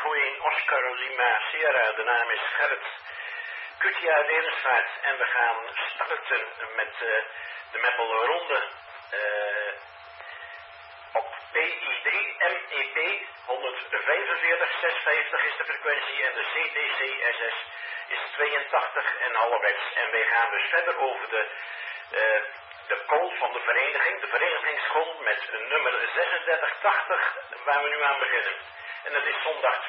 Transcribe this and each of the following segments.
Echo 1 Oscar Lima Sierra. De naam is Gerrit Kutia Derensvaart en we gaan starten met de Meppel Ronde op PI3 MEP 145 650 is de frequentie en de CTC SS is 82 en halfhertz. En wij gaan dus verder over de call van de vereniging, de verenigingscall met nummer 3680 waar we nu aan beginnen. En dat is zondag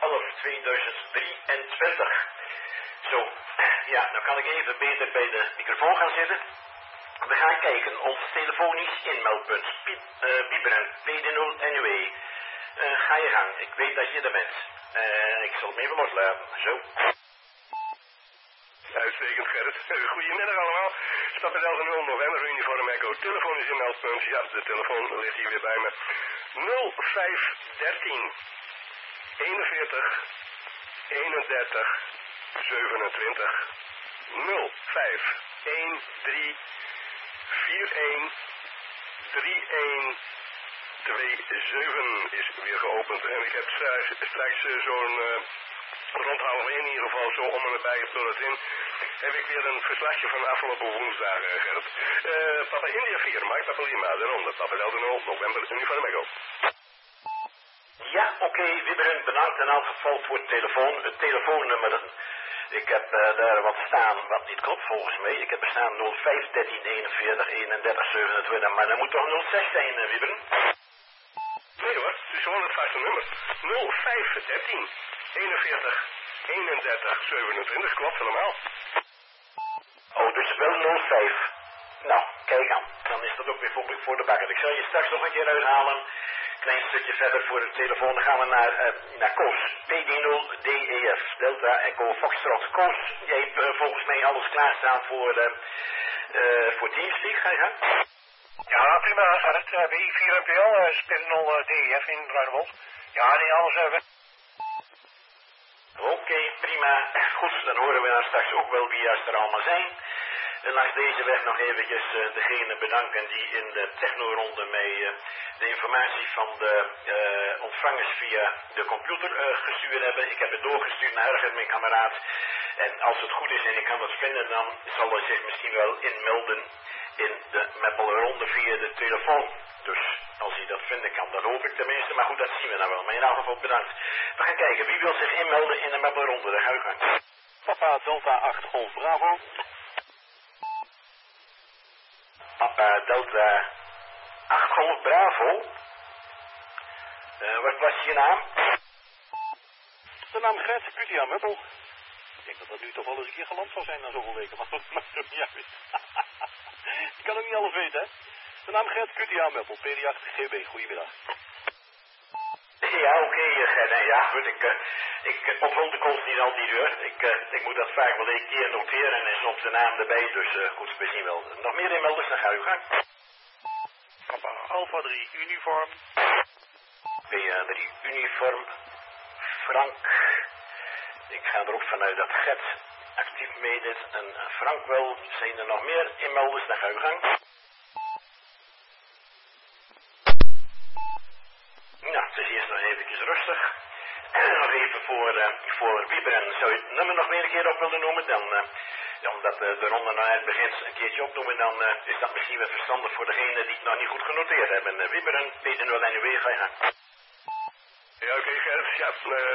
12/11/2023. Zo, ja, dan kan ik even beter bij de microfoon gaan zitten. We gaan kijken, ons telefonisch inmeldpunt, Bieberen, PD0NUE. Ga je gang, ik weet dat je er bent. Ik zal hem even loslaten, zo. Uitstekend, Gerrit. Goedemiddag allemaal. Stapel 0 november, uniform Echo, telefonisch inmeldpunt. Ja, de telefoon ligt hier weer bij me. 0513 41 31 27 0513 41 3127 is weer geopend. En ik heb straks zo'n rond 12:30 in ieder geval, zo om en nabij het in, heb ik weer een verslagje van de afgelopen woensdag, Gerrit. Papa India 4, Mike Papa Lima, de ronde. Papa Delta 0, november, uniform Echo. Ja, oké, Wieberen, bedankt in elk geval voor het telefoonnummer. Ik heb daar wat staan wat niet klopt volgens mij. Ik heb er staan 05 13 41 31 27, maar dat moet toch 06 zijn, Wieberen? Nee hoor, het is gewoon het vaste nummer. 05 13 41 31 27, klopt helemaal. Oh, dus wel 05. Nou, kijk aan. Dan is dat ook weer voor de bakker. Ik zal je straks nog een keer uithalen. Klein stukje verder voor de telefoon. Dan gaan we naar Koos. PD0DEF. Delta Echo Foxtrot. Koos, jij hebt volgens mij alles klaarstaan voor Teamspeak. Ga je gang? Ja, prima. Gerrit. BI4MPL, spin 0 DEF in Bruinwold. Ja, nee, alles hebben. Oké, prima. Goed, dan horen we dan straks ook wel wie er allemaal zijn. En langs deze weg nog eventjes degene bedanken die in de technoronde mij de informatie van de ontvangers via de computer gestuurd hebben. Ik heb het doorgestuurd naar Herger, mijn kameraad. En als het goed is en ik kan het vinden, dan zal hij zich misschien wel inmelden in de Meppelronde via de telefoon. Dus als hij dat vinden kan, dat hoop ik tenminste. Maar goed, dat zien we dan wel. Maar in elk geval bedankt. We gaan kijken, wie wil zich inmelden in de Meppelronde? Daar ga ik gaan. Papa Delta 8 Golf Bravo. Papa Delta 8 Golf Bravo. Wat was je naam? De naam Gert Kutia Meppel. Ik denk dat dat nu toch wel eens een keer geland zal zijn na zoveel weken. Maar dat maakt het niet uit. Ik kan ook niet alles weten, hè. De naam Gert Kutia Meppel, PD8 GB. Goedemiddag. Ja, oké, Gert. Ja, goed, ik onthoud de calls niet altijd hoor. Ik moet dat vaak wel een keer noteren en soms de naam erbij. Dus goed, we zien wel. Nog meer inmelders, dan ga u gang. Papa Alpha 3 uniform. PA3 uniform. Frank. Ik ga er ook vanuit dat Gert actief meedoet en Frank wel. Zijn er nog meer inmelders, dan ga u gang. Nou, het is eerst nog eventjes rustig. Nog even voor Wieberen. Zou je het nummer nog weer een keer op willen noemen? Dan, omdat de ronde nou net begint, een keertje opnoemen, dan is dat misschien wel verstandig voor degenen die het nog niet goed genoteerd hebben. Wieberen, PD0NUE, ga je gang. Ja, oké, Gerrit. Ja,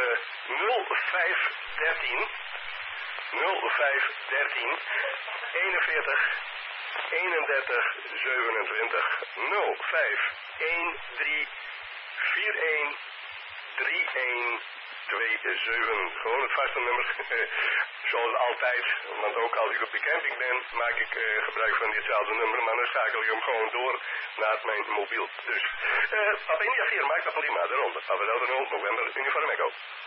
0513 0513 41 31 27 0513 41 31 27. Gewoon het vaste nummer. Zoals altijd. Want ook als ik op de camping ben, maak ik gebruik van ditzelfde nummer. Maar dan schakel ik hem gewoon door naar mijn mobiel. Dus, Papa India 4, Mike Papa Lima, de ronde. Papa Delta 0, november, uniform Echo.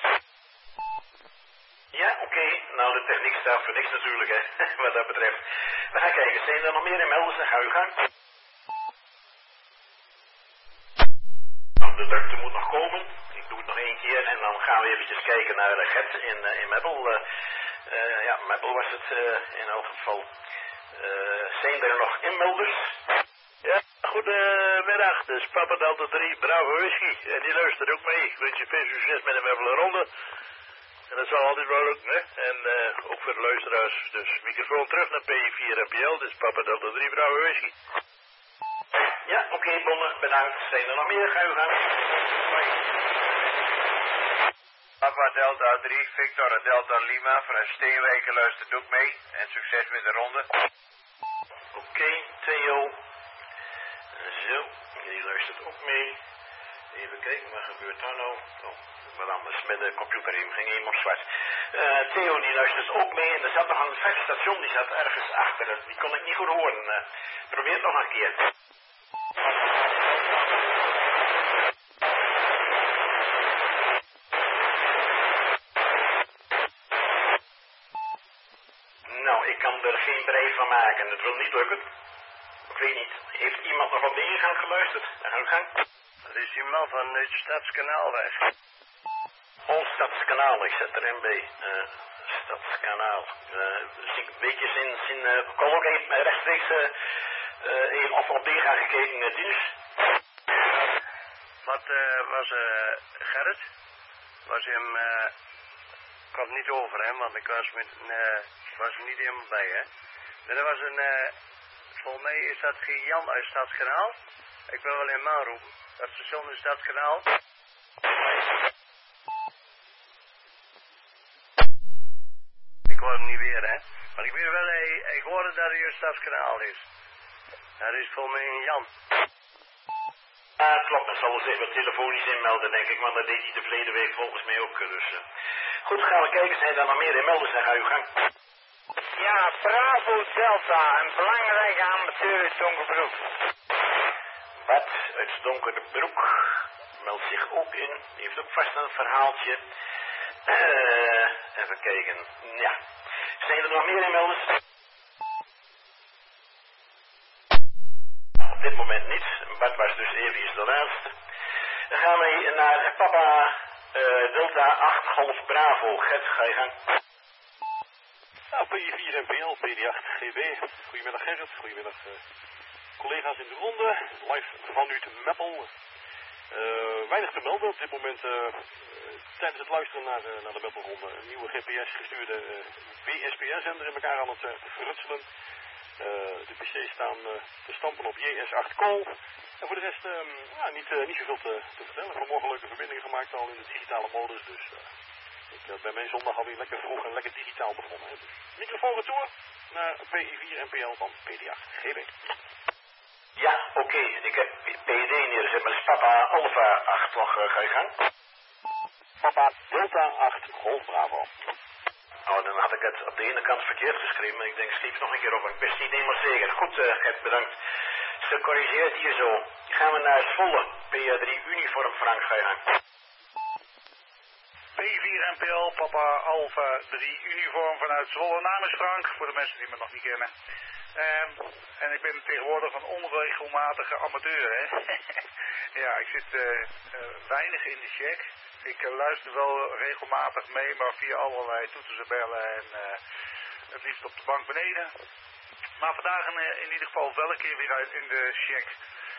Ja, oké. Nou, de techniek staat voor niks natuurlijk, hè. Wat dat betreft. We gaan kijken. Zijn er nog meer inmelders? Dan ga u gaan. Nou, de drukte moet nog komen. Ik doe het nog één keer en dan gaan we eventjes kijken naar Gert in Meppel. Ja, Meppel was het in elk geval. Zijn er nog inmelders? Ja, goedemiddag. Dit is Papa Delta 3, Bravo Whisky. En die luistert ook mee. Ik wens je veel succes met de Meppelen-ronde. En dat zal altijd wel lukken, hè. En ook voor de luisteraars. Dus microfoon terug naar P4NPL. Dit is Papa Delta 3, Bravo Whisky. Ja, oké, Bonne, bedankt. Zijn er nog meer? Ga u gaan. Papa Delta 3, Victor Delta Lima vanuit Steenwijken luistert ook mee. En succes met de ronde. Oké, Theo. Zo, die luistert ook mee. Even kijken, wat gebeurt daar nou? Oh, wat anders, met de computer ging helemaal zwart. Theo die luistert ook mee en er zat nog een verstation, die zat ergens achter. Die kon ik niet goed horen. Probeer het nog een keer. Nou, ik kan er geen brei van maken. Het wil niet lukken. Ik weet niet. Heeft iemand nog op de ingang geluisterd? De uitgang? Dat is die man van het Stadskanaalweg. Stadskanaal, ik zet erin bij. Stadskanaal. Weet je, zijn kon ook even rechtstreeks even op de ingang gekeken, dienst. Wat was Gerrit? Was hem... kwam niet over, hè, want ik was er niet helemaal bij, hè. Maar er was volgens mij is dat geen Jan uit Stadskanaal. Ik wil wel in man roepen. Dat station is Stadskanaal. Ik hoor hem niet weer, hè. Maar ik weet wel, ik hoorde dat hij uit Stadskanaal is. Dat is volgens mij een Jan. Ja, klopt. Dat zal wel zich wat telefonisch inmelden, denk ik. Want dat deed hij de verleden week volgens mij ook. Dus, goed, gaan we kijken. Zijn er nog meer inmelders? Dan ga uw gang. Ja, Bravo Delta, een belangrijke amateur uit Donkerbroek. Wat uit Donkerbroek meldt zich ook in. Heeft ook vast een verhaaltje. Even kijken. Ja. Zijn er nog meer inmelders? Op dit moment niet. Bart was dus even de laatste. Dan gaan we naar Papa Delta 8 Golf Bravo. Gert, ga je gang. Nou, P4NPL, PD8 GB. Goedemiddag Gerrit, goedemiddag collega's in de ronde. Live vanuit Meppel. Weinig te melden op dit moment tijdens het luisteren naar de Meppelronde. Een nieuwe GPS gestuurde WSPR-zender in elkaar aan het verrutselen. De PC's staan te stampen op JS8 Call. En voor de rest niet zoveel te vertellen. Vanmorgen leuke verbindingen gemaakt al in de digitale modus. Dus ik ben mijn zondag alweer lekker vroeg en lekker digitaal begonnen. Dus microfoon retour naar PI4NPL van PD8 GB. Ja, oké. Ik heb PD neergezet, maar is Papa Alpha 8 nog ga je gang? Papa Delta 8 Golf Bravo. Oh, dan had ik het op de ene kant verkeerd geschreven, maar ik denk, schreef nog een keer op. Ik wist niet helemaal zeker. Goed, Gert, bedankt. Gecorrigeerd hier zo. Gaan we naar Zwolle. PA3 Uniform Frank, ga je gang. P4NPL, Papa Alpha 3 Uniform vanuit Zwolle. Naam is Frank, voor de mensen die me nog niet kennen. En ik ben tegenwoordig een onregelmatige amateur, hè. Ja, ik zit weinig in de check. Ik luister wel regelmatig mee, maar via allerlei toetsen en bellen en het liefst op de bank beneden. Maar vandaag in ieder geval wel een keer weer uit in de check.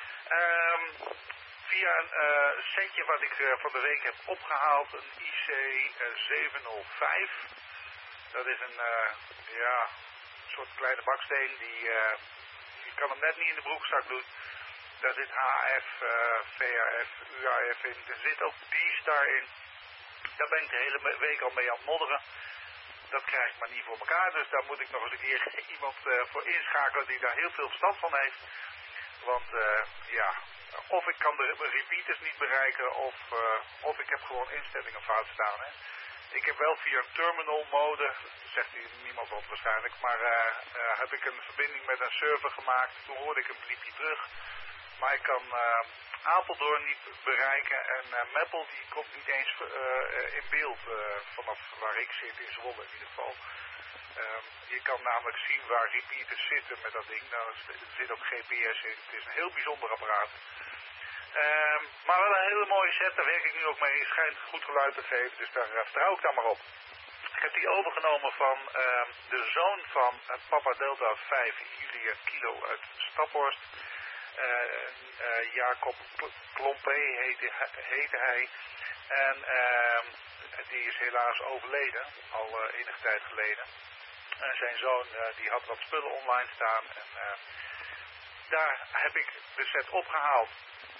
Via een setje wat ik van de week heb opgehaald, een IC 705. Dat is een soort kleine baksteen die je kan hem net niet in de broekzak doen. Daar zit HF, VHF, UHF in. Er zit ook D-Star in. Daar ben ik de hele week al mee aan het modderen. Dat krijg ik maar niet voor elkaar. Dus daar moet ik nog eens een keer iemand voor inschakelen die daar heel veel verstand van heeft. Want of ik kan de repeaters niet bereiken of ik heb gewoon instellingen fout staan. Hè. Ik heb wel via een terminal mode, zegt hier niemand wat waarschijnlijk, maar heb ik een verbinding met een server gemaakt. Toen hoorde ik een bliepje terug. Maar ik kan Apeldoorn niet bereiken en Meppel die komt niet eens in beeld vanaf waar ik zit in Zwolle in ieder geval. Je kan namelijk zien waar repeaters zitten met dat ding. Nou, er zit ook GPS in. Het is een heel bijzonder apparaat. Maar wel een hele mooie set, daar werk ik nu ook mee. Het schijnt goed geluid te geven, dus daar vertrouw ik dan maar op. Ik heb die overgenomen van de zoon van Papa Delta 5 Julia Kilo uit Staphorst. Jacob Klompé heette hij. En die is helaas overleden, al enige tijd geleden. En zijn zoon die had wat spullen online staan. En daar heb ik de set opgehaald.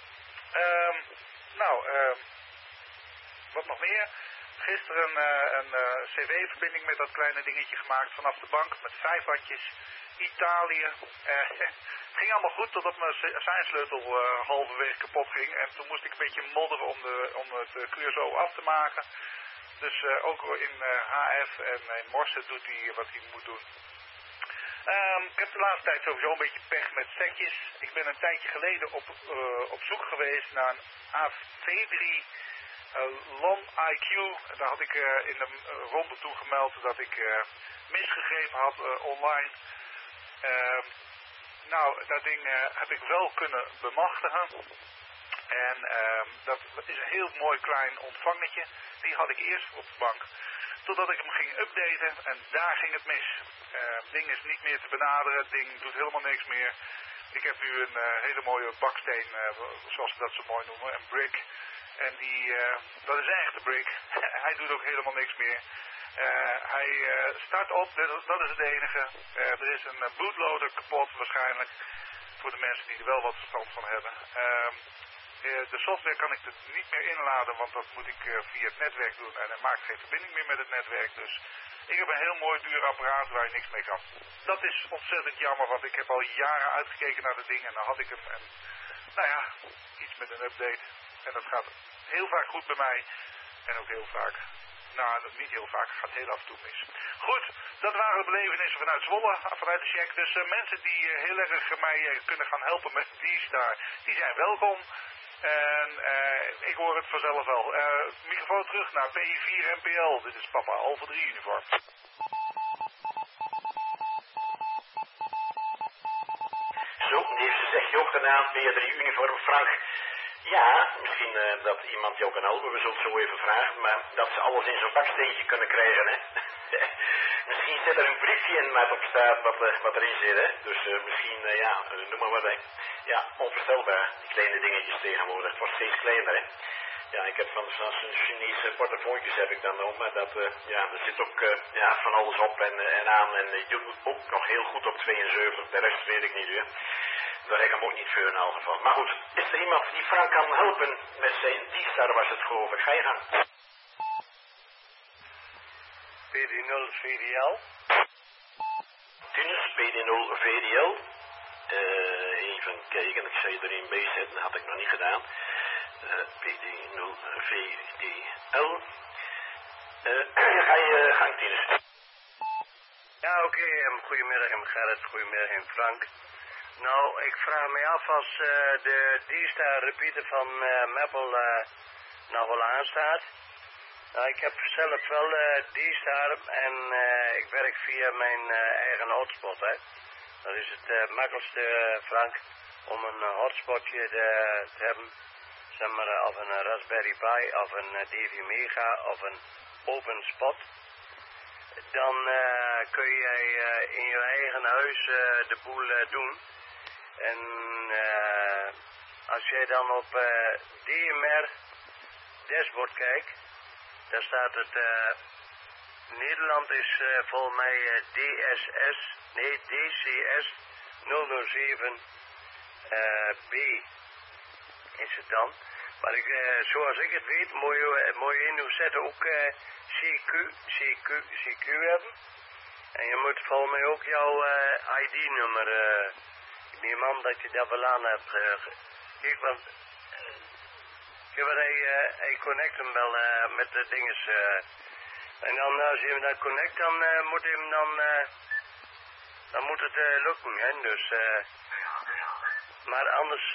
Wat nog meer? Gisteren een cv-verbinding met dat kleine dingetje gemaakt vanaf de bank met 5 wattjes. Italië. Het ging allemaal goed totdat mijn seinsleutel halverwege kapot ging. En toen moest ik een beetje modderen om het QSO af te maken. Dus ook in HF en in Morse doet hij wat hij moet doen. Ik heb de laatste tijd sowieso een beetje pech met setjes. Ik ben een tijdje geleden op zoek geweest naar een AV3 LON IQ. Daar had ik in de ronde toe gemeld dat ik misgegeven had online. Dat ding heb ik wel kunnen bemachtigen. En dat is een heel mooi klein ontvangertje. Die had ik eerst op de bank. Totdat ik hem ging updaten en daar ging het mis. Het ding is niet meer te benaderen. Het ding doet helemaal niks meer. Ik heb nu een hele mooie baksteen, zoals ze dat zo mooi noemen. Een brick. En dat is een echte brick. Hij doet ook helemaal niks meer. Hij start op, dat is het enige. Er is een bootloader kapot waarschijnlijk. Voor de mensen die er wel wat verstand van hebben. De software kan ik er niet meer inladen, want dat moet ik via het netwerk doen. En hij maakt geen verbinding meer met het netwerk. Dus ik heb een heel mooi duur apparaat waar je niks mee kan. Dat is ontzettend jammer, want ik heb al jaren uitgekeken naar dat ding. En dan had ik iets met een update. En dat gaat heel vaak goed bij mij. En ook heel vaak. Niet heel vaak, gaat heel af en toe mis. Goed, dat waren de belevenissen vanuit Zwolle, vanuit de check. Dus mensen die heel erg mij kunnen gaan helpen met D-Star, die zijn welkom. En ik hoor het vanzelf wel. Microfoon terug naar PI4 MPL. Dit is Papa Alpha 3 uniform. Zo, die heeft ze zegje ook gedaan, PI3 uniform. Frank, ja, misschien dat iemand jou kan helpen, we zullen het zo even vragen, maar dat ze alles in zo'n baksteentje kunnen krijgen, hè. Misschien zit er een briefje in waar op staat wat erin zit, hè. Dus misschien, noem maar wat, hè. Ja, onvoorstelbaar, die kleine dingetjes tegenwoordig. Het wordt steeds kleiner, hè. Ja, ik heb van zo'n Chinese portefeuilles heb ik dan nog, maar dat, er zit ook van alles op en aan. En je doet ook nog heel goed op 72, de rest weet ik niet, hè. Daar heb ik hem ook niet voor in elk geval. Maar goed, is er iemand die Frank kan helpen met zijn D-Star was het geloof ik. Ga je gang. PD0 VDL. Tunis, PD0 VDL. Even kijken, ik zou je erin bij zetten, dat had ik nog niet gedaan. PD0 VDL. Ga je gang, Tunis. Ja, oké. Goedemiddag, Gerrit. Goedemiddag, Frank. Nou, ik vraag me af als de D-Star repeater van Maple nog wel aanstaat. Nou, ik heb zelf wel D-Star en ik werk via mijn eigen hotspot, hè. Dat is het makkelijkste, Frank, om een hotspotje te hebben. Zeg maar, of een Raspberry Pi, of een DV Mega, of een open spot. Dan kun jij in je eigen huis de boel doen. En als jij dan op DMR dashboard kijkt, daar staat het, Nederland is volgens mij DCS 007 B is het dan. Maar zoals ik het weet, moet je in uw set ook CQ hebben. En je moet volgens mij ook jouw ID-nummer, ik neem aan dat je dat wel aan hebt. Kijk, want hij connect hem wel met de dinges. En dan als je hem dan connect, dan moet je hem dan moet het lukken, hè. Dus, maar anders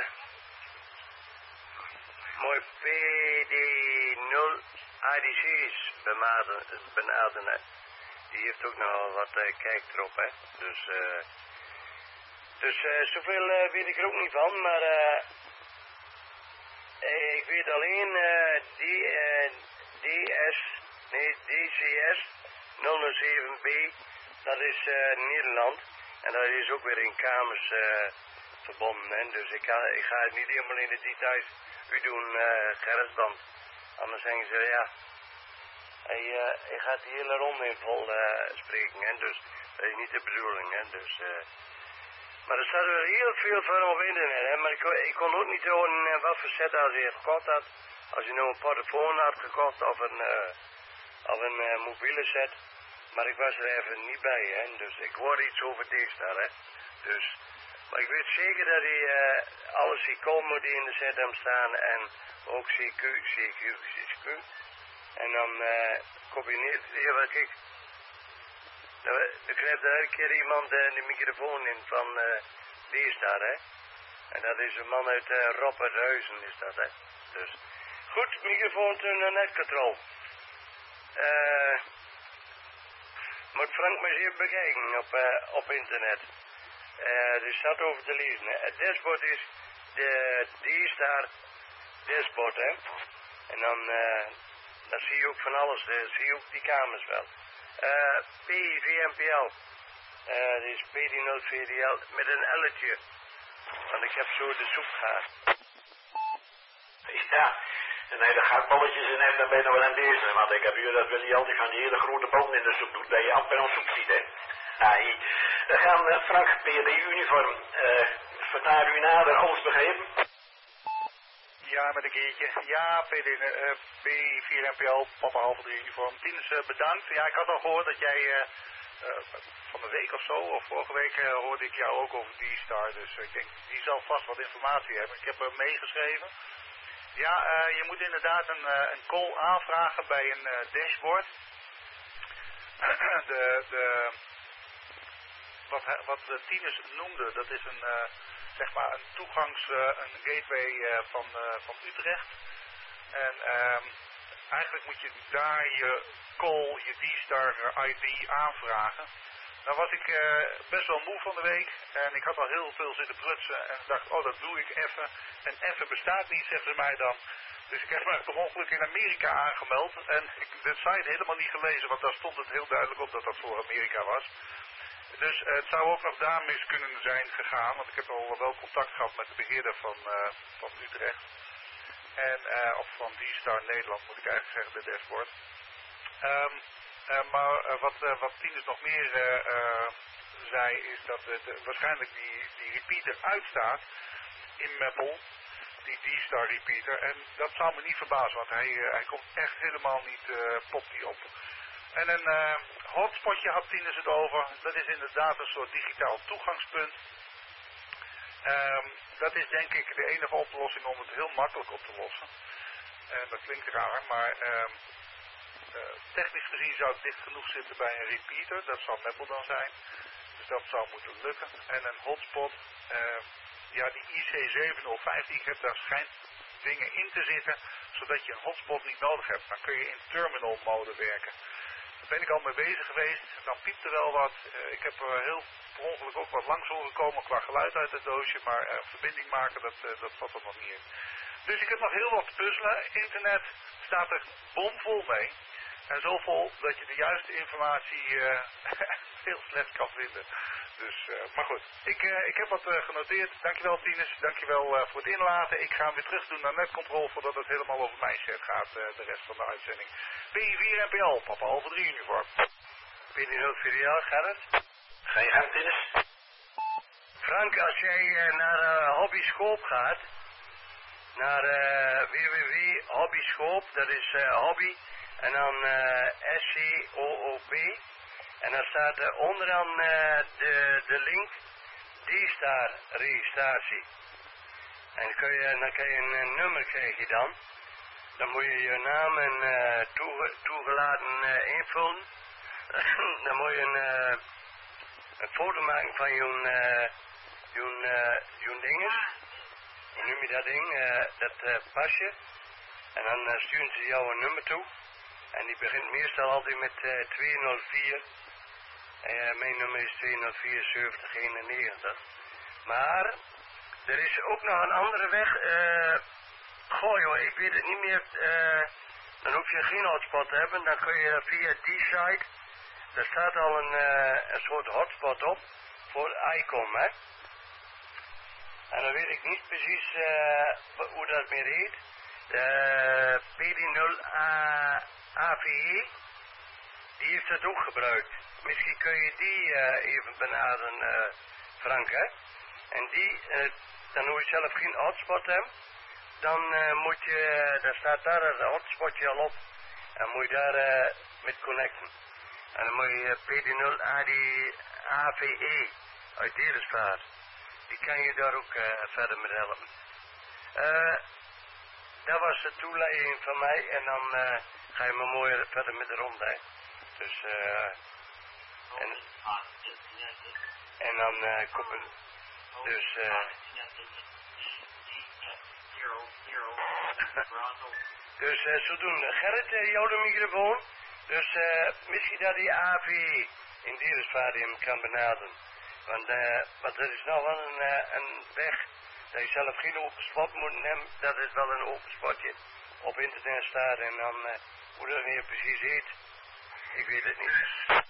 mooi PD0 ADC's benaderen. Die heeft ook nog wat kijk erop, hè. Dus zoveel weet ik er ook niet van, maar ik weet alleen DCS 007B, dat is Nederland. En dat is ook weer in kamers verbonden. Hè? Dus ik ga het niet helemaal in de details u doen, Gerrit, want anders zeggen ze ja, hij gaat die hele ronde in vol spreken. Hè? Dus dat is niet de bedoeling. Hè? Dus, maar er staat er heel veel van op internet. Hè? Maar ik kon ook niet horen wat voor set als hij gekocht had. Als je nou een portofoon had gekocht of een mobiele set. Maar ik was er even niet bij, hè. Dus ik hoor iets over D-Star, hè. Dus, maar ik weet zeker dat hij alle CQ die in de set hem staan en ook CQ. En dan combineert hij, wat kijk. Er krijgt er elke keer iemand de microfoon in van D-Star, hè. En dat is een man uit Ropperhuizen, is dat, hè. Dus, goed, microfoon naar netcontrol. Moet Frank maar eens even bekijken op internet. Er staat over te lezen. Het dashboard is de D-Star dashboard, hè. En dan zie je ook van alles. Zie je ook die kamers wel. PVMPL. Dat is PD0VDL met een L'tje. Want ik heb zo de soep gehad. Ja. Nee, dat gaat balletjes in hem, dan ben je nog wel aan bezig. Want ik heb hier dat Willy altijd van die hele grote bomen in de soep doet, dat je amper een soep ziet, hè. We gaan, Frank, PD-uniform, vertaal u nader, alles begrepen? Ja, met een keertje. Ja, P4NPL, papa halve 3 uniform. Tinus, bedankt. Ja, ik had al gehoord dat jij van de week of zo, of vorige week hoorde ik jou ook over D-Star. Dus ik denk, die zal vast wat informatie hebben. Ik heb hem meegeschreven. Ja, je moet inderdaad een call aanvragen bij een dashboard. Wat Tinus noemde, dat is zeg maar een gateway van Utrecht. En eigenlijk moet je daar je call, je D-Star ID aanvragen. Nou was ik best wel moe van de week en ik had al heel veel zitten prutsen en dacht, oh dat doe ik even. En even bestaat niet, zeggen ze mij dan. Dus ik heb me per ongeluk in Amerika aangemeld en ik heb de site helemaal niet gelezen, want daar stond het heel duidelijk op dat dat voor Amerika was. Dus het zou ook nog daar mis kunnen zijn gegaan, want ik heb al wel contact gehad met de beheerder van Utrecht. En, of van D-Star Nederland moet ik eigenlijk zeggen, de dashboard. Maar wat Tinus nog meer zei is dat waarschijnlijk die repeater uitstaat in Meppel, die D-Star repeater. En dat zou me niet verbazen, want hij komt echt helemaal niet, popt die op. En een hotspotje had Tinus het over, dat is inderdaad een soort digitaal toegangspunt. Dat is denk ik de enige oplossing om het heel makkelijk op te lossen. Dat klinkt raar, maar technisch gezien zou het dicht genoeg zitten bij een repeater. Dat zal Meppel dan zijn. Dus dat zou moeten lukken. En een hotspot. Ja, die IC705 die ik heb, daar schijnt dingen in te zitten. Zodat je een hotspot niet nodig hebt. Dan kun je in terminal mode werken. Daar ben ik al mee bezig geweest. Dan piept er wel wat. Ik heb heel per ongeluk ook wat langs horen komen qua geluid uit het doosje. Maar verbinding maken, dat valt er nog niet in. Dus ik heb nog heel wat te puzzelen. Internet staat er bomvol mee. En zo vol dat je de juiste informatie heel slecht kan vinden. Dus, maar goed, ik heb wat genoteerd. Dankjewel Tinus, dankjewel voor het inlaten. Ik ga hem weer terug doen naar netcontrol voordat het helemaal over mijn set gaat, de rest van de uitzending. P4NPL, papa halve 3 uniform. P4NPL, Gerrit? Ga je gang, Tinus? Frank, als jij naar Hobbyscoop gaat, naar www.hobbyscoop, dat is hobby, en dan SCOOP, en dan staat er onderaan de link D-Star registratie. En dan kan je een nummer krijg je dan. Dan moet je je naam en toegelaten invullen. Dan moet je een foto maken van je dinges. Hoe noem je dat ding? Dat pasje. En dan sturen ze jou een nummer toe. En die begint meestal altijd met 204. Mijn nummer is 204-7091. Maar er is ook nog een andere weg. Goh joh, ik weet het niet meer. Dan hoef je geen hotspot te hebben. Dan kun je via die site. Daar staat al een soort hotspot op. Voor ICOM, hè. En dan weet ik niet precies hoe dat meer heet. De PD0AVE, die heeft dat ook gebruikt. Misschien kun je die even benaderen, Frank, hè? En die, dan hoe je zelf geen hotspot hebt, dan moet je, daar staat daar het hotspotje al op. En moet je daar met connecten. En dan moet je PD0AVE uit Delisvaart. Die kan je daar ook verder mee helpen. Dat was de toeleiding van mij en dan ga je maar mooi verder met de ronde. Hè. Dus en dan komt het. Dus zodoende. Gerrit, jouw microfoon. Dus misschien dat die AV in Delisvaart kan benaderen. Want er is nog wel een weg dat je zelf geen open spot moet nemen. Dat is wel een open spotje op internet staat. En dan hoe dat weer precies heet, ik weet het niet.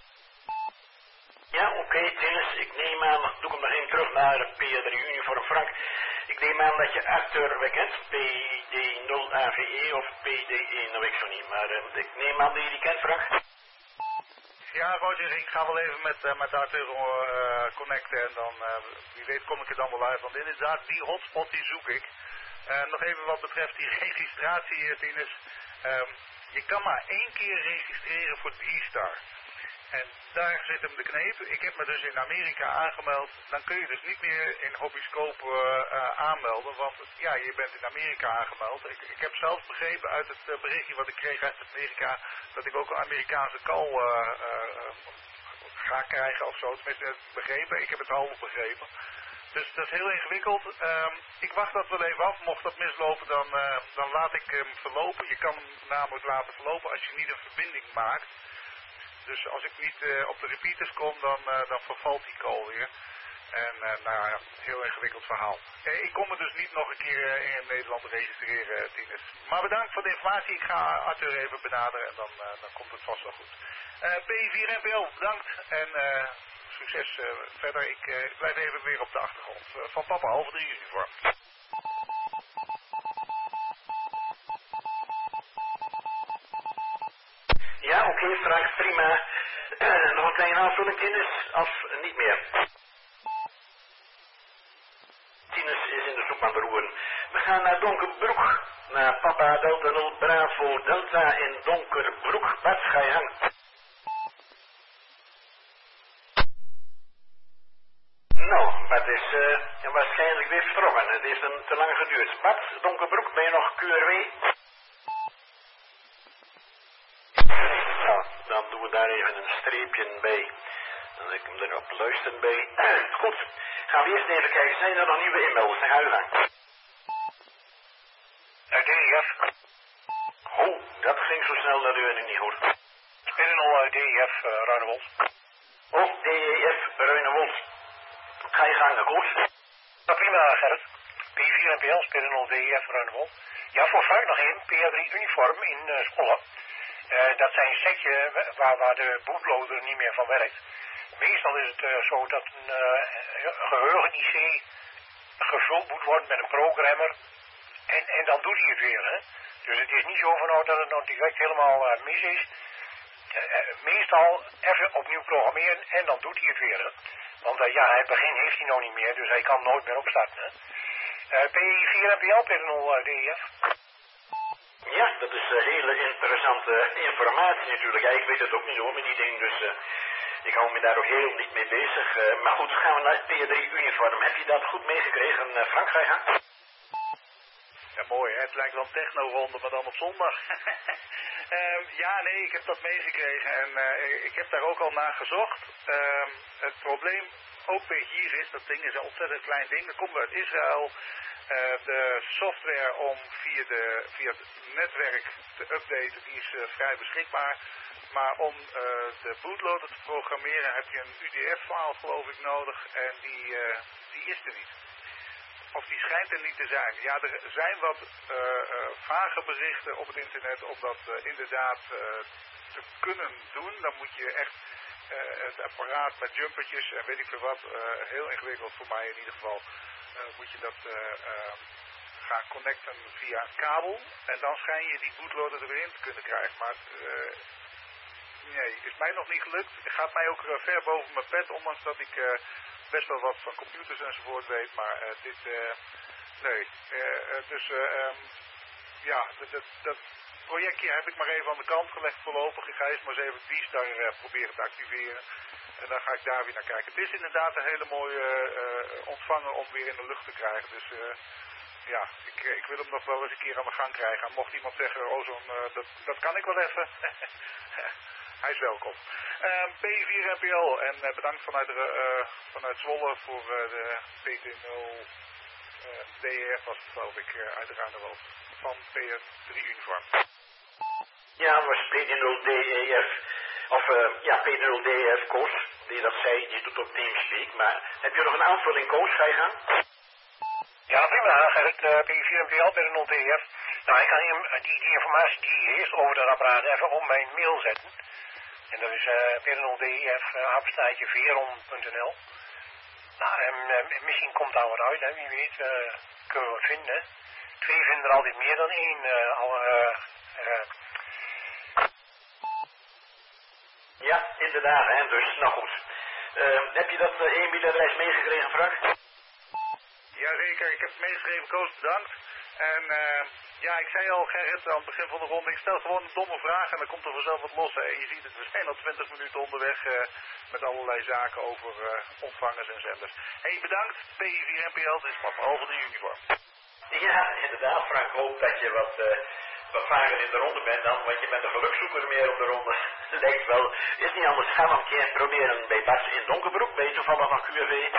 Ja, oké, Dennis, ik neem aan, doe ik hem nog even terug naar de P3 Uniform Frank. Ik neem aan dat je acteur kent, PD0AVE of PD1, nou ik zo niet, maar ik neem aan dat je die kent, Frank. Ja, Roger, ik ga wel even met Arthur connecten en dan, wie weet kom ik er dan wel uit. Want inderdaad, die hotspot die zoek ik. Nog even wat betreft die registratie, Tinus. Je kan maar 1 keer registreren voor D-Star. En daar zit hem de kneep. Ik heb me dus in Amerika aangemeld. Dan kun je dus niet meer in Hobbyscope aanmelden. Want ja, je bent in Amerika aangemeld. Ik heb zelfs begrepen uit het berichtje wat ik kreeg uit Amerika, dat ik ook een Amerikaanse call ga krijgen of zo. Tenminste, begrepen. Ik heb het half begrepen. Dus dat is heel ingewikkeld. Ik wacht dat wel even af. Mocht dat mislopen, dan laat ik hem verlopen. Je kan hem namelijk laten verlopen als je niet een verbinding maakt. Dus als ik niet op de repeaters kom, dan vervalt die call weer. En nou ja, heel ingewikkeld verhaal. Ik kom er dus niet nog een keer in Nederland registreren, Tinus. Maar bedankt voor de informatie. Ik ga Arthur even benaderen en dan komt het vast wel goed. P4NPO, bedankt. En succes verder. Ik blijf even weer op de achtergrond. Van Papa, 2:30 uniform. Ja, oké, Frank, prima. Nog een kleine aanvulling, Tinus, of niet meer? Tinus is in de soep aan het roeren. We gaan naar Donkerbroek, naar Papa Delta 0 Bravo Delta in Donkerbroek. Bart, ga je gang. Nou, Bart is waarschijnlijk weer vertrokken. Het heeft hem te lang geduurd. Bart, Donkerbroek, ben je nog QRW? Nou, dan doen we daar even een streepje bij. Dan heb ik hem erop luisteren bij. Goed, gaan we eerst even kijken. Zijn er nog nieuwe inmelders? Dan ga je gang. DEF. Oh, dat ging zo snel dat u het niet hoort. Spelen al DEF, Ruinewold. Oh, DEF, Ruinewold. Ga je gang, Koos. Nou, prima, Gerrit. P4NPL spelen al DEF, Ruinewold. Ja, voor Frank nog één. PR3 uniform in Zwolle. Dat zijn een setje waar de bootloader niet meer van werkt. Meestal is het zo dat een geheugen-IC gevuld moet worden met een programmer. En dan doet hij het weer. Hè? Dus het is niet zo van dat het nog direct helemaal mis is. Meestal even opnieuw programmeren en dan doet hij het weer. Hè? Want het begin heeft hij nog niet meer, dus hij kan nooit meer opstarten. P4NPL, P0 DEF. Ja, dat is hele interessante informatie natuurlijk. Ja, ik weet het ook niet hoor met die dingen, dus ik hou me daar ook heel niet mee bezig. Maar goed, gaan we naar P3 uniform. Heb je dat goed meegekregen, Frank? Ga je gaan? Ja, mooi hè. Het lijkt wel een techno-ronde, maar dan op zondag. Ja, nee, ik heb dat meegekregen en ik heb daar ook al naar gezocht. Het probleem ook weer hier is, dat ding is een ontzettend klein ding. Dat komt uit Israël. De software om via het netwerk te updaten, die is vrij beschikbaar. Maar om de bootloader te programmeren heb je een UDF-file geloof ik nodig en die is er niet. Of die schijnt er niet te zijn. Ja, er zijn wat vage berichten op het internet om dat inderdaad te kunnen doen. Dan moet je echt het apparaat met jumpertjes en weet ik veel wat, heel ingewikkeld voor mij in ieder geval, moet je dat gaan connecten via een kabel. En dan schijn je die bootloader er weer in te kunnen krijgen. Maar nee, is mij nog niet gelukt. Het gaat mij ook ver boven mijn pet, ondanks dat ik best wel wat van computers enzovoort weet. Maar nee. Dat projectje heb ik maar even aan de kant gelegd voorlopig. Ik ga eerst maar eens even Beastar proberen te activeren. En dan ga ik daar weer naar kijken. Het is inderdaad een hele mooie ontvanger om weer in de lucht te krijgen. Dus ik wil hem nog wel eens een keer aan de gang krijgen. En mocht iemand zeggen, dat kan ik wel even. Hij is welkom. P4NPL en bedankt vanuit Zwolle voor de PT0 DEF was het geloof ik uiteraard wel van PR3 Uniform. Ja, dat was P0DEF. Of P0DEF Koos, die dat zei, die doet op Teamspeak. Maar heb je nog een aanvulling, Koos? Ga je gaan? Ja, prima, Gerrit. P4NPL, P0DEF. Nou, ik ga die informatie die hier is over dat apparaat even op mijn mail zetten. En dat is P0DEF, _veron.nl. Nou, en misschien komt daar wat uit, hè. Wie weet, kunnen we wat vinden. 2 vinden er altijd meer dan 1. Ja, inderdaad, hè. Dus, nou goed. Heb je dat e-mailadres meegekregen, Frank? Jazeker, ik heb het meegeschreven, Koos, bedankt. En ik zei al, Gerrit, aan het begin van de ronde, ik stel gewoon een domme vraag en dan komt er vanzelf wat los. Hè. Je ziet het, we zijn al 20 minuten onderweg met allerlei zaken over ontvangers en zenders. Hey, bedankt, P4NPL, dit is maar behalve de uniform. Ja, inderdaad, Frank, hoop dat je wat vaker in de ronde bent dan, want je bent een gelukzoeker meer op de ronde. Lijkt wel, is niet anders, ga nog een keer proberen bij Bart in Donkerbroek, ben je toevallig nog QRV?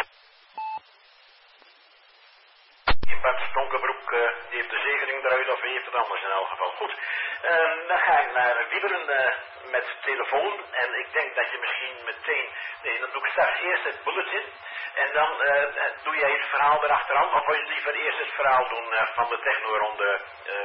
Bart Donkerbroek, die heeft de zegening eruit of heeft het anders in elk geval. Goed, dan ga ik naar Wieberen met telefoon en ik denk dat je misschien meteen, nee, dan doe ik straks eerst het bulletin en dan doe jij het verhaal erachteraan of wil je liever eerst het verhaal doen van de technoronde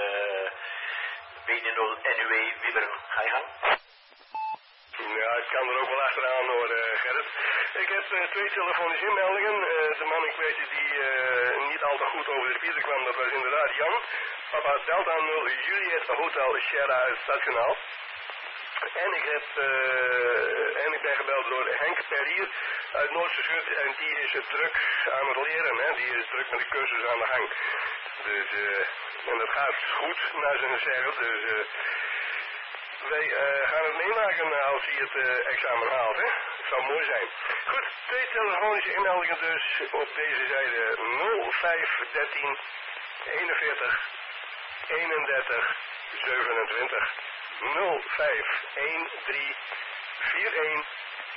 WD0 NUW Wieberen. Ga je gang? Ja, ik kan er ook wel achteraan hoor, Gerrit. Ik heb 2 telefonische inmeldingen. De man in kwestie die niet al te goed over de repeater kwam, dat was inderdaad Jan. Papa Delta 0 Juliet Hotel Sierra Stationaal. En ik ben gebeld door Henk Perrier uit Noordse Schut en die is druk aan het leren, hè. Die is druk met de cursus aan de gang. Dus, en dat gaat goed naar zijn zeggen, dus wij gaan het meemaken als hij het examen haalt, hè. Het zou mooi zijn. Goed, 2 telefonische inmeldingen dus op deze zijde 0513 41 31 27 0513 41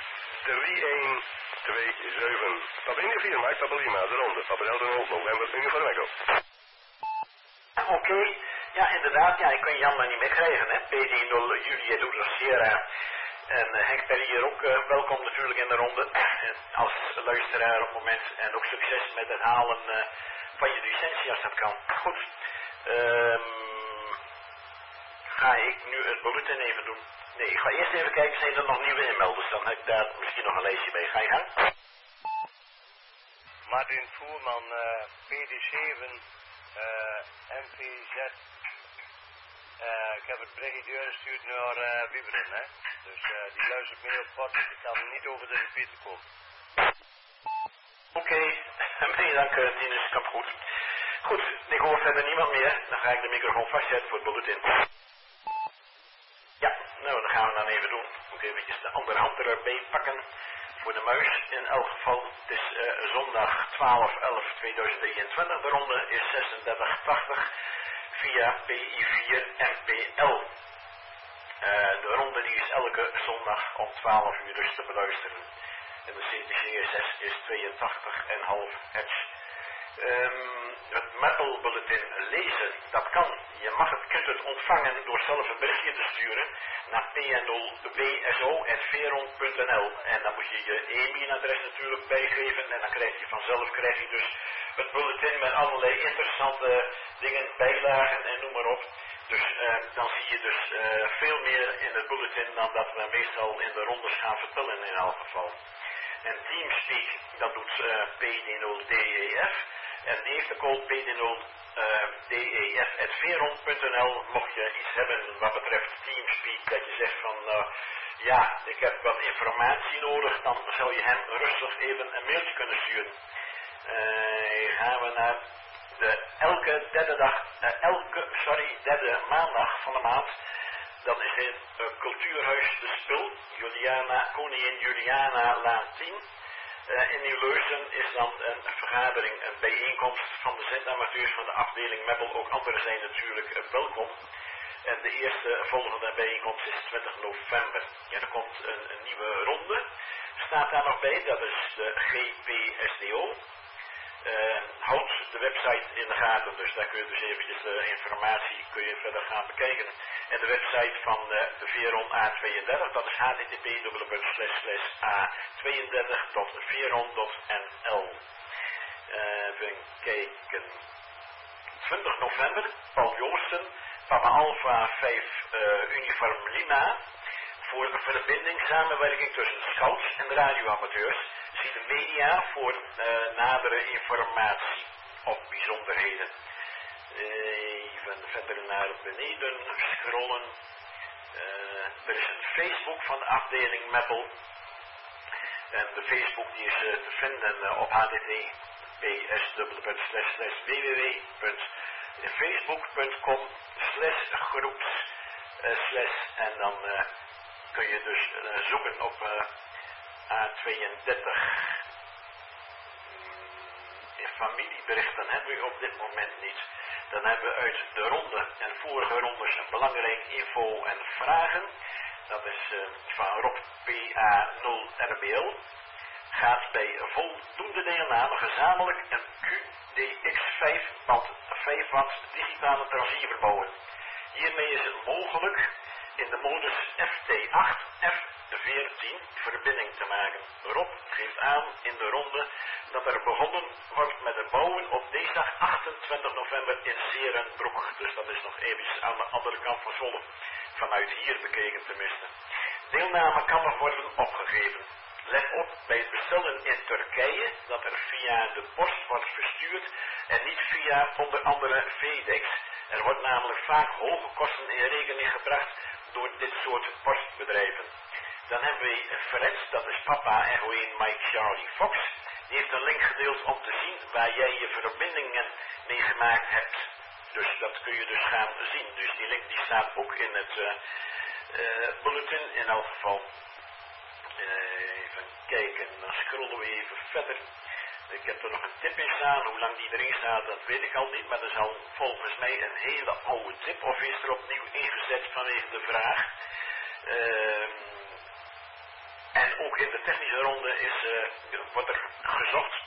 3127. Dat in de firma, ik tabel Lima, de ronde. Tabel de 0, November, Uniform Echo. Oké. Ja, inderdaad. Ja, ik kan Jan maar niet meer krijgen, hè. PD0 Juliet Hotel Sierra. En Henk Perrier ook welkom natuurlijk in de ronde. Als luisteraar op het moment. En ook succes met het halen van je licentie als dat kan. Goed. Ga ik nu het bulletin even doen? Nee, ik ga eerst even kijken, zijn er nog nieuwe inmelders? Dan heb ik daar misschien nog een lijstje bij. Ga je gang? Martin Voerman, PD7, MPZ. Ik heb het berichtje doorgestuurd naar Wieberen, hè. Dus die luistert mee op pad, die kan niet over de repeater komen. Oké, meen dank Tinus, komt goed. Goed, ik hoor verder niemand meer. Dan ga ik de microfoon vastzetten voor het bulletin. Ja, nou dan gaan we dan even doen. Moet ik eventjes de andere hand erbij pakken voor de muis. In elk geval, het is zondag 12/11/2023. De ronde is 3680 via PI4 MPL. De ronde die is elke zondag om 12 uur dus te beluisteren. En de CTC6 is 82,5 hertz. Het Metal Bulletin lezen, dat kan. Je kunt het ontvangen door zelf een berichtje te sturen naar pn0bso@veron.nl en dan moet je je e-mailadres natuurlijk bijgeven en dan krijg je vanzelf dus het bulletin met allerlei interessante dingen, bijlagen en noem maar op. Dus dan zie je dus veel meer in het bulletin dan dat we meestal in de rondes gaan vertellen in elk geval. En Teamspeak, dat doet PD0DEF. En die heeft de code PD0DEF@veron.nl. Mocht je iets hebben wat betreft Teamspeak, dat je zegt van ja, ik heb wat informatie nodig, dan zou je hem rustig even een mailtje kunnen sturen. Gaan we naar de derde maandag van de maand. Dat is in Cultuurhuis De Spul, Koningin Juliana Laan 10. In Nieuw-Leusen is dan een vergadering, een bijeenkomst van de zendamateurs van de afdeling Meppel. Ook anderen zijn natuurlijk welkom. En de eerste volgende bijeenkomst is 20 november. En er komt een nieuwe ronde. Staat daar nog bij, dat is de GPSDO. Houd de website in de gaten, dus daar kun je dus eventjes de informatie kun je verder gaan bekijken. En de website van de Veron A32, dat is http://a32.veron.nl. Even kijken. 20 november, Paul Joosten, Papa Alpha 5 Uniform Lima, voor de verbinding, samenwerking tussen scouts en radioamateurs. Zie de media voor nadere informatie of bijzonderheden. Even verder naar beneden scrollen. Er is een Facebook van de afdeling Meppel. En de Facebook die is te vinden op https://www.facebook.com/groeps/ en dan kun je dus zoeken op A32. Familieberichten hebben we op dit moment niet. Dan hebben we uit de ronde en vorige rondes een belangrijk info en vragen. Dat is van Rob PA0RBL. Gaat bij voldoende deelname gezamenlijk een QDX5 band 5 watt digitale transceiver bouwen. Hiermee is het mogelijk in de modus FT8 F14 verbinding te maken. Rob geeft aan in de ronde dat er begonnen wordt met het bouwen op dinsdag 28 november in Serenbroek. Dus dat is nog even aan de andere kant van Zwolle. Vanuit hier bekeken tenminste. Deelname kan nog worden opgegeven. Let op bij het bestellen in Turkije dat er via de post wordt verstuurd en niet via onder andere FedEx. Er wordt namelijk vaak hoge kosten in rekening gebracht door dit soort postbedrijven. Dan hebben we Fred, dat is papa Echo 1 Mike Charlie Fox. Die heeft een link gedeeld om te zien waar jij je verbindingen mee gemaakt hebt. Dus dat kun je dus gaan zien. Dus die link die staat ook in het bulletin in elk geval. Even kijken, dan scrollen we even verder. Ik heb er nog een tip in staan, hoe lang die erin staat, dat weet ik al niet, maar er zal volgens mij een hele oude tip, of is er opnieuw ingezet vanwege de vraag. En ook in de technische ronde wordt er gezocht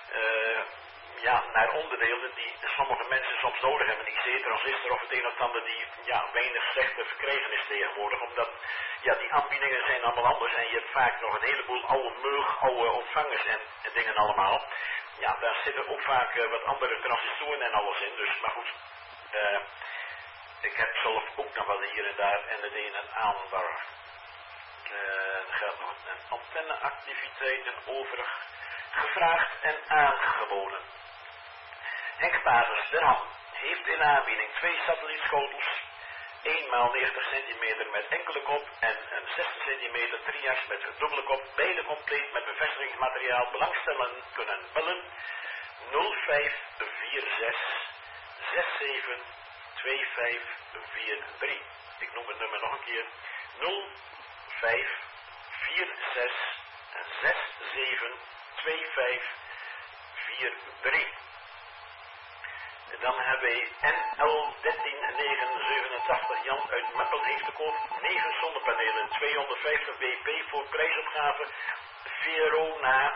naar onderdelen die sommige mensen soms nodig hebben. Ik zie transistor of het een of ander die weinig slecht te verkrijgen is tegenwoordig, omdat die aanbiedingen zijn allemaal anders en je hebt vaak nog een heleboel oude ontvangers en dingen allemaal. Ja, daar zitten ook vaak wat andere transistoren en alles in, dus maar goed. Ik heb zelf ook nog wel hier en daar en het een en ander. Er gaat nog een antenneactiviteiten over gevraagd en aangeboden. Henk Paters, de Ham, heeft in aanbieding 2 satellietschotels, 1 x 90 cm met enkele kop en een 60 cm trias met dubbele kop, beide compleet met bevestigingsmateriaal. Belangstellenden kunnen bellen 0546 67 2543. Ik noem het nummer nog een keer 0546 67 2543. Dan hebben we NL13987. Jan uit Meppel heeft te koop 9 zonnepanelen, 250 BP voor prijsopgave Verona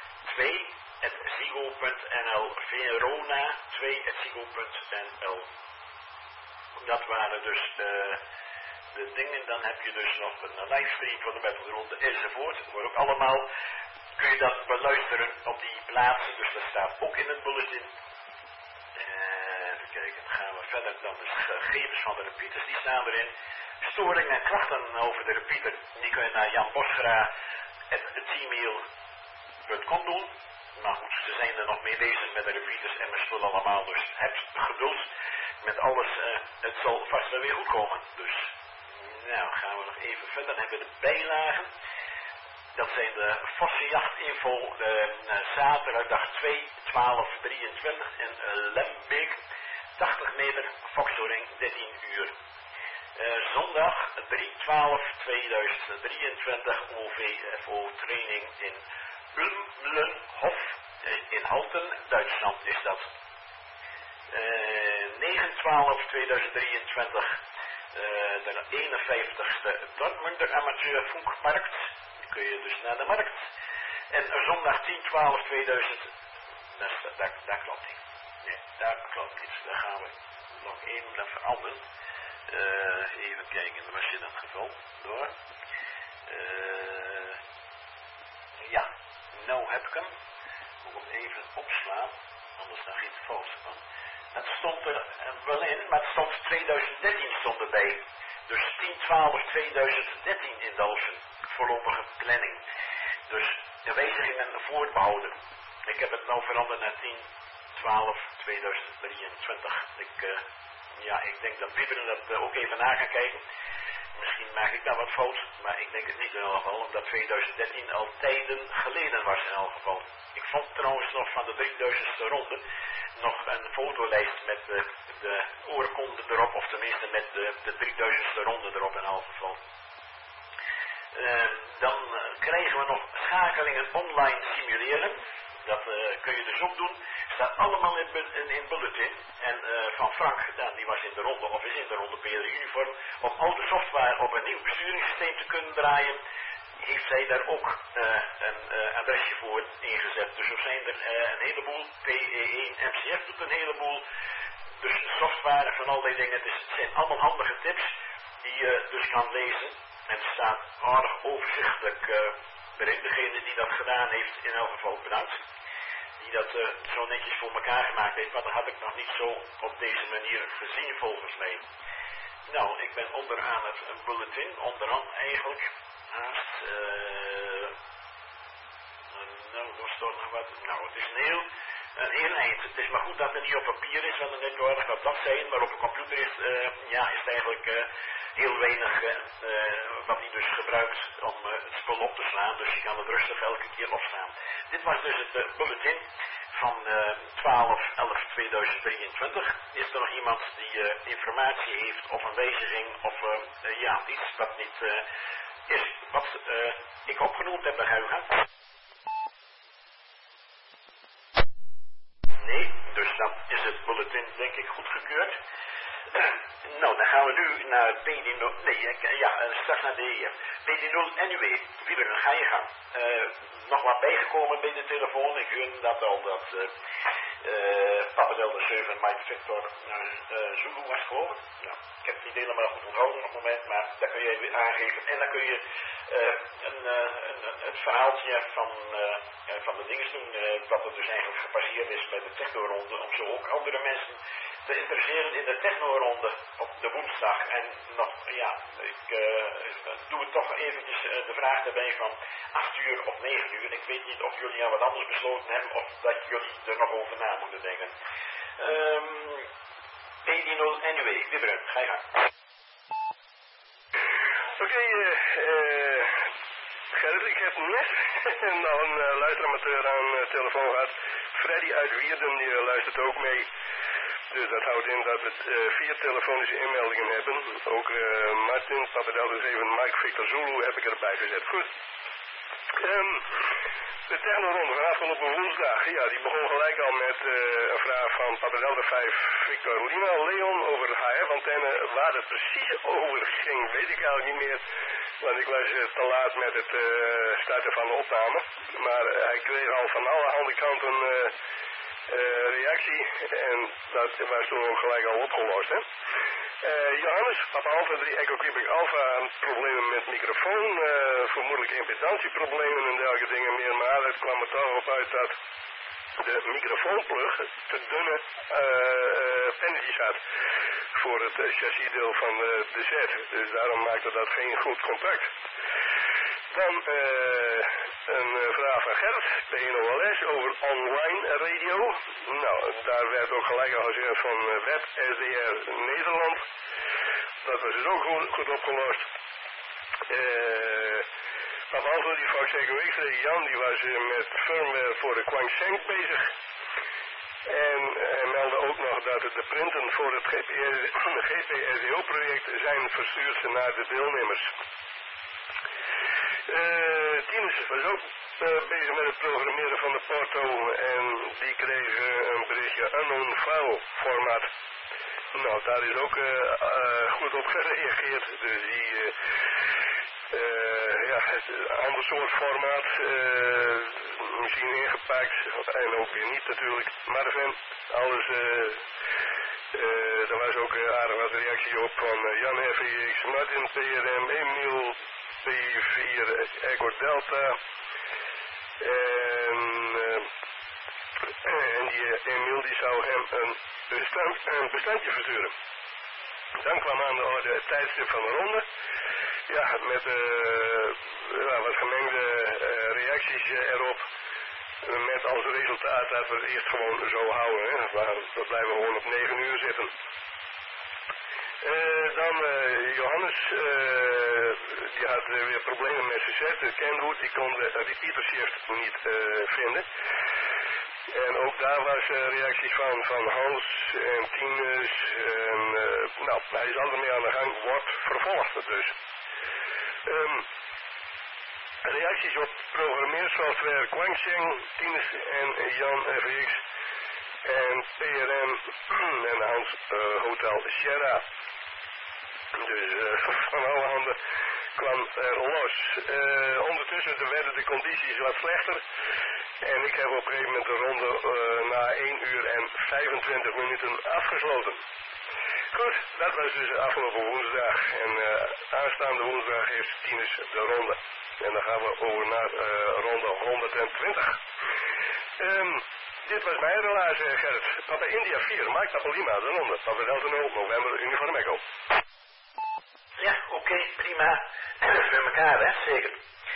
2@ziggo.nl. Verona 2@ziggo.nl. Dat waren dus de dingen. Dan heb je dus nog een livestream van de Meppelronde enzovoort. Wordt ook allemaal, kun je dat beluisteren op die plaatsen. Dus dat staat ook in het bulletin. Even kijken, gaan we verder. Dan de gegevens van de repeaters, die staan erin. Storingen en klachten over de repeater, die kun je naar janbosgra@gmail.com doen. Maar goed, ze zijn er nog mee bezig met de repeaters en met spul allemaal. Dus heb geduld met alles. Het zal vast wel weer goed komen. Dus, nou gaan we nog even verder. Dan hebben we de bijlagen. Dat zijn de Vossenjachtinfo, zaterdag dag 2, 12, 23 in Lembeek. 80 meter, Foxhoring, 13 uur. Zondag 3/12/2023 OVFO training in Ulmenhof in Halten, Duitsland is dat. 9/12/2023 de 51ste Dortmunder Amateur Funkmarkt. Die kun je dus naar de markt. En zondag 10/12/2000, dat klopt niet. Nee, dat klopt niet. Daar gaan we nog even veranderen. Even kijken, dat was in dat geval. Door. Ja, nou heb ik hem. Moet hem even opslaan, anders dan geen fout van. Het stond er wel in, maar het stond 2013 stond erbij. Dus 10/12/2013 in Dalfsen. Voorlopige planning. Dus de wijzigingen voortbehouden. Ik heb het nou veranderd naar 10/12/2023. Ik denk dat Wibberen dat ook even na gaan kijken. Misschien maak ik daar wat fout, maar ik denk het niet in elk geval, omdat 2013 al tijden geleden was in elk geval. Ik vond trouwens nog van de 3000ste ronde nog een fotolijst met de oorkonde erop, of tenminste met de 3000ste ronde erop in elk geval. Dan krijgen we nog schakelingen online simuleren. Dat kun je dus ook doen. Staat allemaal in bulletin. En van Frank, die was in de ronde, of is in de ronde Peter Uniform, om oude software op een nieuw besturingssysteem te kunnen draaien, heeft zij daar ook een adresje voor ingezet. Dus er zijn er een heleboel, PE1 MCF doet een heleboel, dus software van al die dingen. Dus het zijn allemaal handige tips die je dus kan lezen. En het staat aardig overzichtelijk erin. Degene die dat gedaan heeft, in elk geval bedankt. Die dat zo netjes voor elkaar gemaakt heeft, maar dat had ik nog niet zo op deze manier gezien volgens mij. Nou, ik ben onderaan het bulletin, onderaan eigenlijk, naast, nou, er stond nog wat, nou, het is een heel eind. Het is maar goed dat het niet op papier is, want dan denk ik wel wat dat zijn, maar op een computer is, is het eigenlijk heel weinig wat hij dus gebruikt om het spul op te slaan, dus je kan het rustig elke keer opslaan. Dit was dus het bulletin van 12/11/2023. Is er nog iemand die informatie heeft of een wijziging of iets wat niet is wat ik opgenoemd heb bij Huigen? Nee, dus dan is het bulletin denk ik goedgekeurd. Nou, dan gaan we nu naar PD0, straks naar de PD0 anyway. Wieberen, ga je gang. Nog wat bijgekomen bij de telefoon. Ik hoorde dat al dat Papa Delta 7 Mike Victor naar Zulu was geloof. Ja, ik heb het niet helemaal goed onthouden op het moment, maar daar kun je weer aangeven. En dan kun je het verhaaltje van de dingen doen, wat er dus eigenlijk gepasseerd is met de technoronde, om zo ook andere mensen te interesseren in de technoronde op de woensdag. En nog, ik doe het toch eventjes de vraag erbij van 8 uur of 9 uur. Ik weet niet of jullie al wat anders besloten hebben of dat jullie er nog over na moeten denken. PD0 anyway, Wibberen, ga je gang. Oké, Gerrit, ik heb net nog een luisteramateur aan de telefoon gehad. Freddy uit Wierden, die luistert ook mee. Dus dat houdt in dat we 4 telefonische inmeldingen hebben. Ook Martin, Papa Delta 7, Mike Victor Zulu heb ik erbij gezet. Goed. De technoronde van afgelopen woensdag, die begon gelijk al met een vraag van Papa Delta 5 Victor Lima Leon over de HF-antenne. Waar het precies over ging, weet ik eigenlijk niet meer. Want ik was te laat met het starten van de opname. Maar hij kreeg al van alle handen kanten reactie. En dat was toen ook gelijk al opgelost. Hè? Johannes, Papa Alpha 3 Echo Quebec Alpha, problemen met microfoon, vermoedelijk impedantieproblemen en dergelijke dingen meer. Maar het kwam er toch op uit dat de microfoonplug te dunne pennetjes had voor het chassisdeel van de Z. Dus daarom maakte dat geen goed contact. Dan een vraag van Gert, PNOLS, over online radio. Nou, daar werd ook gelijk al gezegd van Web SDR Nederland. Dat was dus ook goed opgelost. Papa Alto, die vakzeker week, Jan, die was met firmware voor de Kwangseng bezig. En hij meldde ook nog dat de printen voor het GPSDO-project zijn verstuurd naar de deelnemers. Tinus was ook bezig met het programmeren van de porto en die kreeg een berichtje unknown file format. Nou, daar is ook goed op gereageerd. Dus die, het ander soort formaat, misschien ingepakt en ook weer niet natuurlijk. Maar alles, er was ook aardig wat reactie op van Jan FX, Martin PRM, Emiel P4, Echo Delta. En die Emiel die zou hem een bestandje versturen. Dan kwam aan de orde het tijdstip van de ronde. Ja, met wat gemengde reacties erop. Met als resultaat dat we het eerst gewoon zo houden. Hè. We blijven gewoon op 9 uur zitten. Dan Johannes, die had weer problemen met zijn set. Kenwood, die kon de repeater shift niet vinden. En ook daar was reacties van Hans en Tinus. En nou, hij is altijd mee aan de gang, wordt vervolgd dus. Reacties op programmeersoftware Kwangseng, Tinus en Jan FX. En PRM en Hans Hotel Sierra. Dus van alle handen kwam er los. Ondertussen werden de condities wat slechter. En ik heb op een gegeven moment de ronde na 1 uur en 25 minuten afgesloten. Goed, dat was dus afgelopen woensdag. En aanstaande woensdag heeft Tinus de ronde. En dan gaan we over naar ronde 120. Dit was mijn relatie, Gerrit. Papa India 4, Mike Papa Lima, de ronde. Papa Delta 0, November, Uniform Echo. Ja, oké, prima. Bij elkaar, hè, zeker.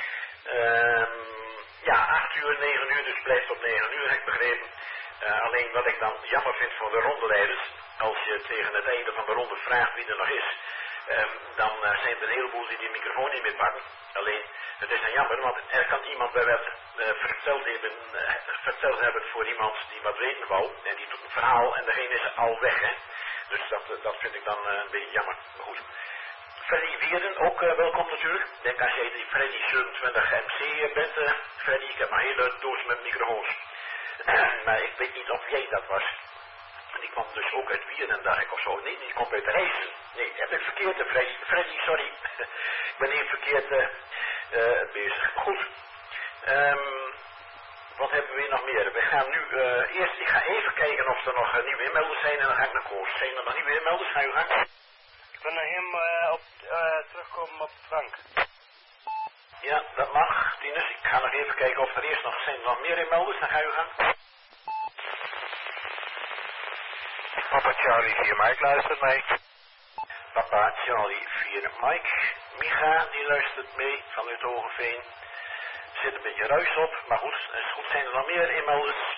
Ja, 8 uur, 9 uur, dus blijft op 9 uur, heb ik begrepen. Alleen wat ik dan jammer vind voor de rondeleiders, als je tegen het einde van de ronde vraagt wie er nog is, dan zijn er een heleboel die microfoon niet meer pakken. Alleen, het is dan jammer, want er kan iemand bij wat verteld hebben voor iemand die wat weten wou, en die doet een verhaal en degene is al weg, hè. Dus dat vind ik dan een beetje jammer. Maar goed. Freddy Wierden, ook welkom natuurlijk. Ik denk als jij die Freddy 27 MC bent, Freddy, ik heb een hele doos met microfoons. Maar ik weet niet of jij dat was. Die kwam dus ook uit Wierden, dacht ik of zo. Nee, die komt uit Rijssen. Nee, heb ik verkeerd, Freddy. Freddy, sorry. Ik ben even verkeerd bezig. Goed. Wat hebben we hier nog meer? We gaan nu eerst, ik ga even kijken of er nog nieuwe inmelders zijn en dan ga ik naar Koos. Zijn er nog nieuwe inmelders? Ga je gang. Ik wil naar hem terugkomen op Frank. Ja, dat mag. Tinus, ik ga nog even kijken of er eerst nog meer inmelders. Dan ga je gang. Papa Charlie 4 Mike luistert mee. Papa Charlie 4 Mike. Micha, die luistert mee vanuit Hogeveen. Er zit een beetje ruis op, maar goed, is goed. Zijn er nog meer inmelders?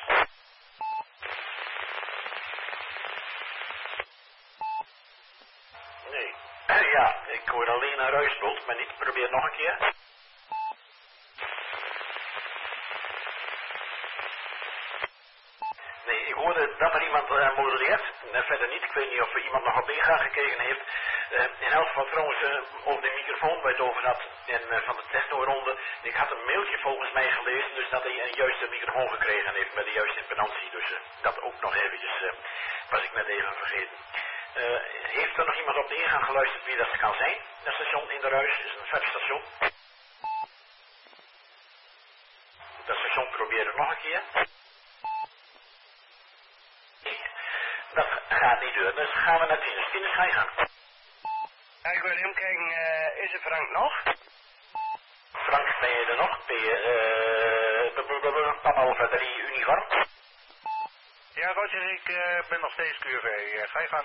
Nee. Ja, ik hoor alleen een ruisbult, maar niet. Probeer nog een keer. Nee, ik hoorde dat er iemand modelleert. Verder niet. Ik weet niet of er iemand nog op ingaan gekregen heeft. In elk geval trouwens over de microfoon waar het over had en van de techno-ronde. Ik had een mailtje volgens mij gelezen, dus dat hij een juiste microfoon gekregen heeft met de juiste impedantie. Dus dat ook nog eventjes, was ik net even vergeten. Heeft er nog iemand op de ingang geluisterd wie dat kan zijn? Dat station in de Ruis is een vet station. Dat station proberen nog een keer. Dat gaat niet door, dus gaan we naar Tinus. Tinus, ga je gang. Ja, ik wil hem kijken, is er Frank nog? Frank, ben je er nog? Ben je, Papa over 3 uniform? Ja, Roger, ik ben nog steeds QV. Ga je gaan...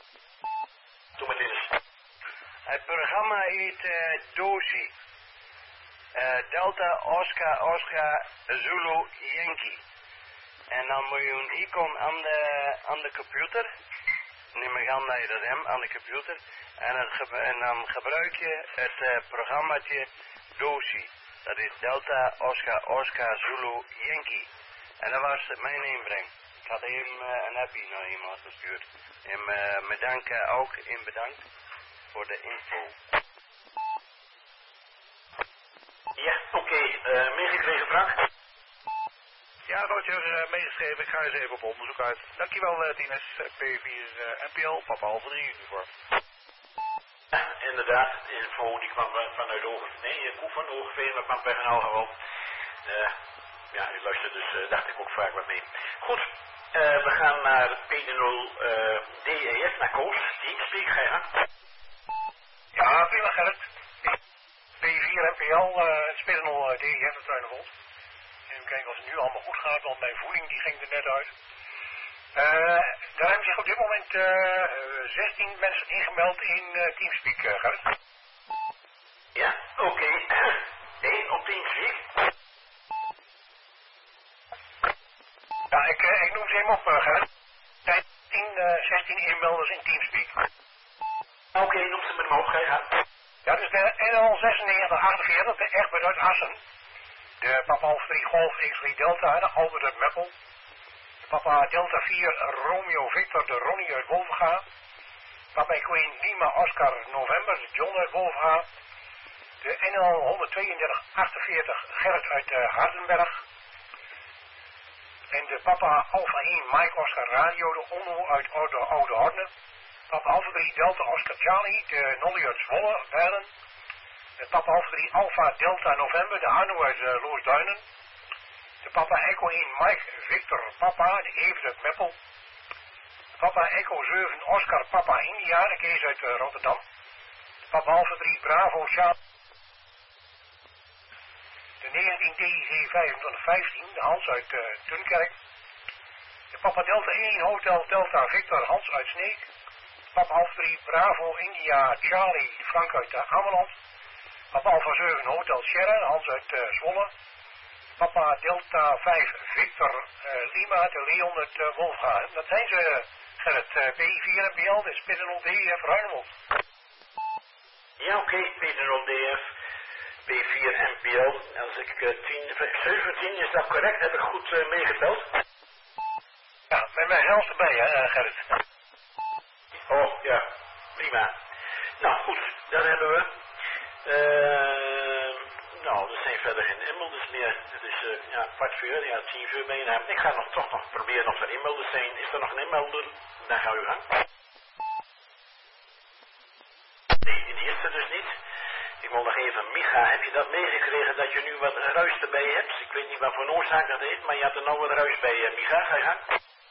Doe maar Tinus. Het programma heet Dozie. Delta Oscar Zulu Yankee. En dan moet je een icon aan de computer. Neem ik aan dat je dat hebt, aan de computer. En dan gebruik je het programmaatje DOSI. Dat is Delta Oscar Zulu Yankee. En dat was mijn inbreng. Ik had hem een appie naar iemand gestuurd. En bedanken ook in bedankt voor de info. Ja, oké. Meegekregen, Frank? Ja, Roger, meegeschreven. Ik ga eens even op onderzoek uit. Dankjewel, Tines. P4 NPL, Papa Alpha 3 uniform. Ja, inderdaad. Info die kwam vanuit Koe van Oogeveen, maar kwam weg in al geval. Ja, u luistert dus dacht ik ook vaak wat mee. Goed, we gaan naar P0 DEF, naar Koos. Teamspeak, ga je gang. Ja, prima Gerrit. P4 NPL, Spinal DEF, het Ruinewold. Even kijken of het nu allemaal goed gaat, want mijn voeding die ging er net uit. Daar hebben zich op dit moment 16 mensen ingemeld in Teamspeak, Gerrit. Ja, oké. 1 op Teamspeak. Ja, ik noem ze even op, Gerrit. 16 inmelders in Teamspeak. Oké, noem ze met hem op, ga je gang. Ja, dus de NL9648, de Egbert uit Assen. De Papa Alpha 3 Golf X3 Delta, de Albert uit Meppel. De Papa Delta 4 Romeo Victor, de Ronnie uit Wolvenga. Papa Queen Lima Oscar November, de John uit Wolvenga. De NL13248 Gerrit uit Hardenberg. En de Papa Alpha 1 Mike Oscar Radio, de Onno uit Oude Horne. Papa Alpha 3 Delta Oscar Charlie, de Nolly uit Zwolle, Weilen. De Papa Alpha 3 Alpha Delta November, de Arno uit Loosduinen. De Papa Echo 1 Mike Victor Papa, de Evert uit Meppel. De Papa Echo 7 Oscar Papa India, de Kees uit Rotterdam. De Papa Alpha 3 Bravo Charlie. De 19 TIG 2515, de Hans uit Dunkerk. De Papa Delta 1 Hotel Delta Victor Hans uit Sneek. Papa Alpha 3 Bravo India Charlie Frank uit Ameland. Papa Alpha 7 Hotel Sierra Hans uit Zwolle. Papa Delta 5 Victor Lima de Leon uit Wolfga. Dat zijn ze, Gerrit. P4 NPL, de Spinal DF Ruinewold. Ja, oké, P0 DF. P4 NPL. Als ik 17 is dat correct? Heb ik goed meegeteld? Ja, met mijn hels erbij, hè, Gerrit. Oh, ja, prima. Nou, goed, dat hebben we. Nou, er zijn verder geen inmelders meer. Het is, ja, 15:15, ja, 10:00 bijna. Ik ga toch nog proberen of er inmelders zijn. Is er nog een inmelder? Dan gaan we gaan. Nee, in de eerste dus niet. Ik wil nog even, Micha, heb je dat meegekregen dat je nu wat ruis erbij hebt? Ik weet niet wat voor oorzaak dat is, maar je had er nou wat ruis bij, Micha. Ga je gang.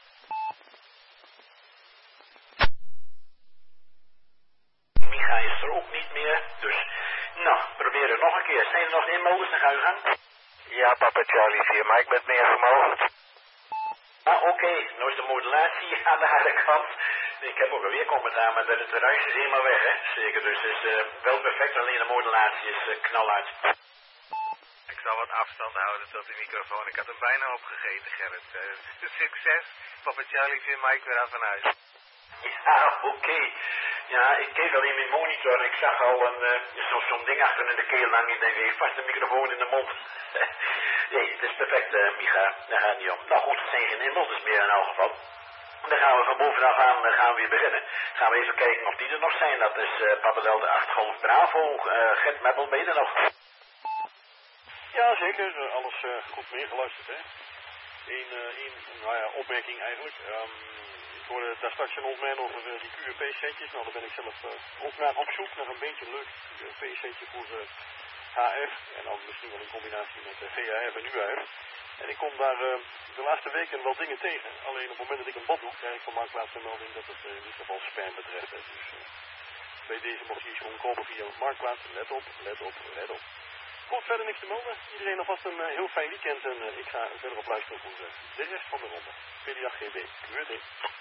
Micha is er ook niet meer, dus nou, probeer het nog een keer. Zijn er nog inmelders? Dan ga je gang. Ja, Papa Charlie 4, maar ik ben meer vermogen. Ah, oké. Nou is de modulatie aan de harde kant. Ik heb ook alweer commentaar, maar het ruis is helemaal weg, hè. Zeker, dus het is wel perfect, alleen de modulatie is knalhard. Ik zal wat afstand houden tot de microfoon. Ik had hem bijna opgegeten, Gerrit. Succes. Papa Charlie 4, Mike weer aan van huis. Ja, oké. Ja, ik keek al in mijn monitor en ik zag al zo'n ding achter in de keel hangen. Ik denk, ik vast de microfoon in de mond. Nee, het is perfect, Micha. Daar gaat het niet om. Nou goed, het zijn geen inmelders meer in elk geval. Dan gaan we van bovenaf aan gaan we weer beginnen. Gaan we even kijken of die er nog zijn. Dat is Papa Delta 8 Golf Bravo. Gert Meppel, ben je er nog? Ja, zeker. Alles goed meegeluisterd, hè. Eén nou ja, opmerking eigenlijk. Ik hoorde daar straks een opmerking over die QRP-setjes. Nou, daar ben ik zelf ook naar op zoek naar een beetje een leuk QRP-setje voor HF. En dan misschien wel in combinatie met VHF en UHF. En ik kom daar de laatste weken wel dingen tegen. Alleen op het moment dat ik een bad doe, krijg ik van Marktplaats een melding dat het in ieder geval spam betreft. Hè. Dus bij deze mocht je iets gewoon kopen via Marktplaats. Let op, let op, let op. Goed, verder niks te melden. Iedereen alvast een heel fijn weekend en ik ga verder op luisteren voor de rest van de ronde. PDA GB, QRD.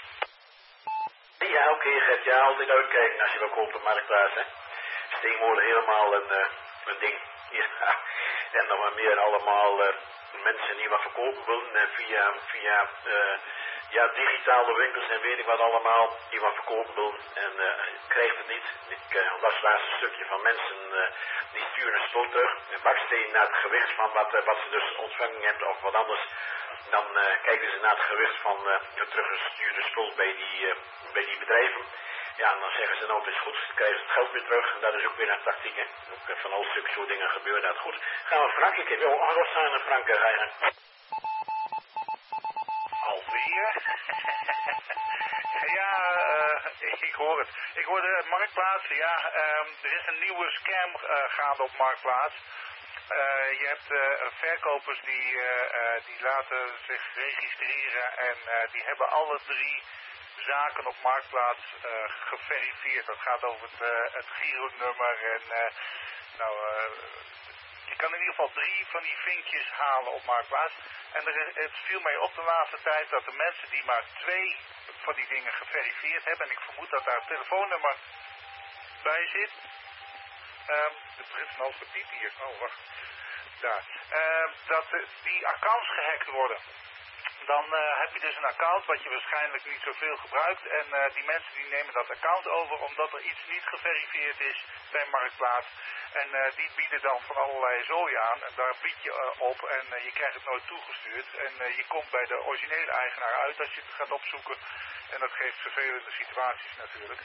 Ja, oké, Gert. Ja, altijd uitkijken als je wil kopen op de Marktplaats, hè. Het is tegenwoordig helemaal een ding. Ja. En dan wat meer allemaal mensen die wat verkopen willen via digitale winkels en weet ik wat allemaal, die wat verkopen willen en krijgt het niet. Dat is het laatste stukje van mensen die sturen spul terug, een baksteen naar het gewicht van wat ze dus ontvangen hebben of wat anders. Dan kijken ze naar het gewicht van het teruggestuurde spul bij die bedrijven. Ja, en dan zeggen ze nou het is goed, dan krijgen ze het geld weer terug. En dat is ook weer een tactiek, hè. Ook van al zulke soort dingen gebeuren dat goed. Gaan we Frank, ik heb jou aangestaan en Frank rijden. Alweer? Ja, ik hoor het. Ik hoor de Marktplaats, ja, er is een nieuwe scam gaande op Marktplaats. Je hebt verkopers die laten zich registreren en die hebben alle 3 zaken op Marktplaats geverifieerd. Dat gaat over het Giro-nummer en je kan in ieder geval 3 van die vinkjes halen op Marktplaats. En het viel mij op de laatste tijd dat de mensen die maar 2 van die dingen geverifieerd hebben, en ik vermoed dat daar een telefoonnummer bij zit. Het begint van alles te hier. Oh, wacht. Daar. Dat die accounts gehackt worden. Dan heb je dus een account wat je waarschijnlijk niet zoveel gebruikt. En die mensen die nemen dat account over omdat er iets niet geverifieerd is bij Marktplaats. En die bieden dan van allerlei zooi aan. En daar bied je op en je krijgt het nooit toegestuurd. En je komt bij de originele eigenaar uit als je het gaat opzoeken. En dat geeft vervelende situaties natuurlijk.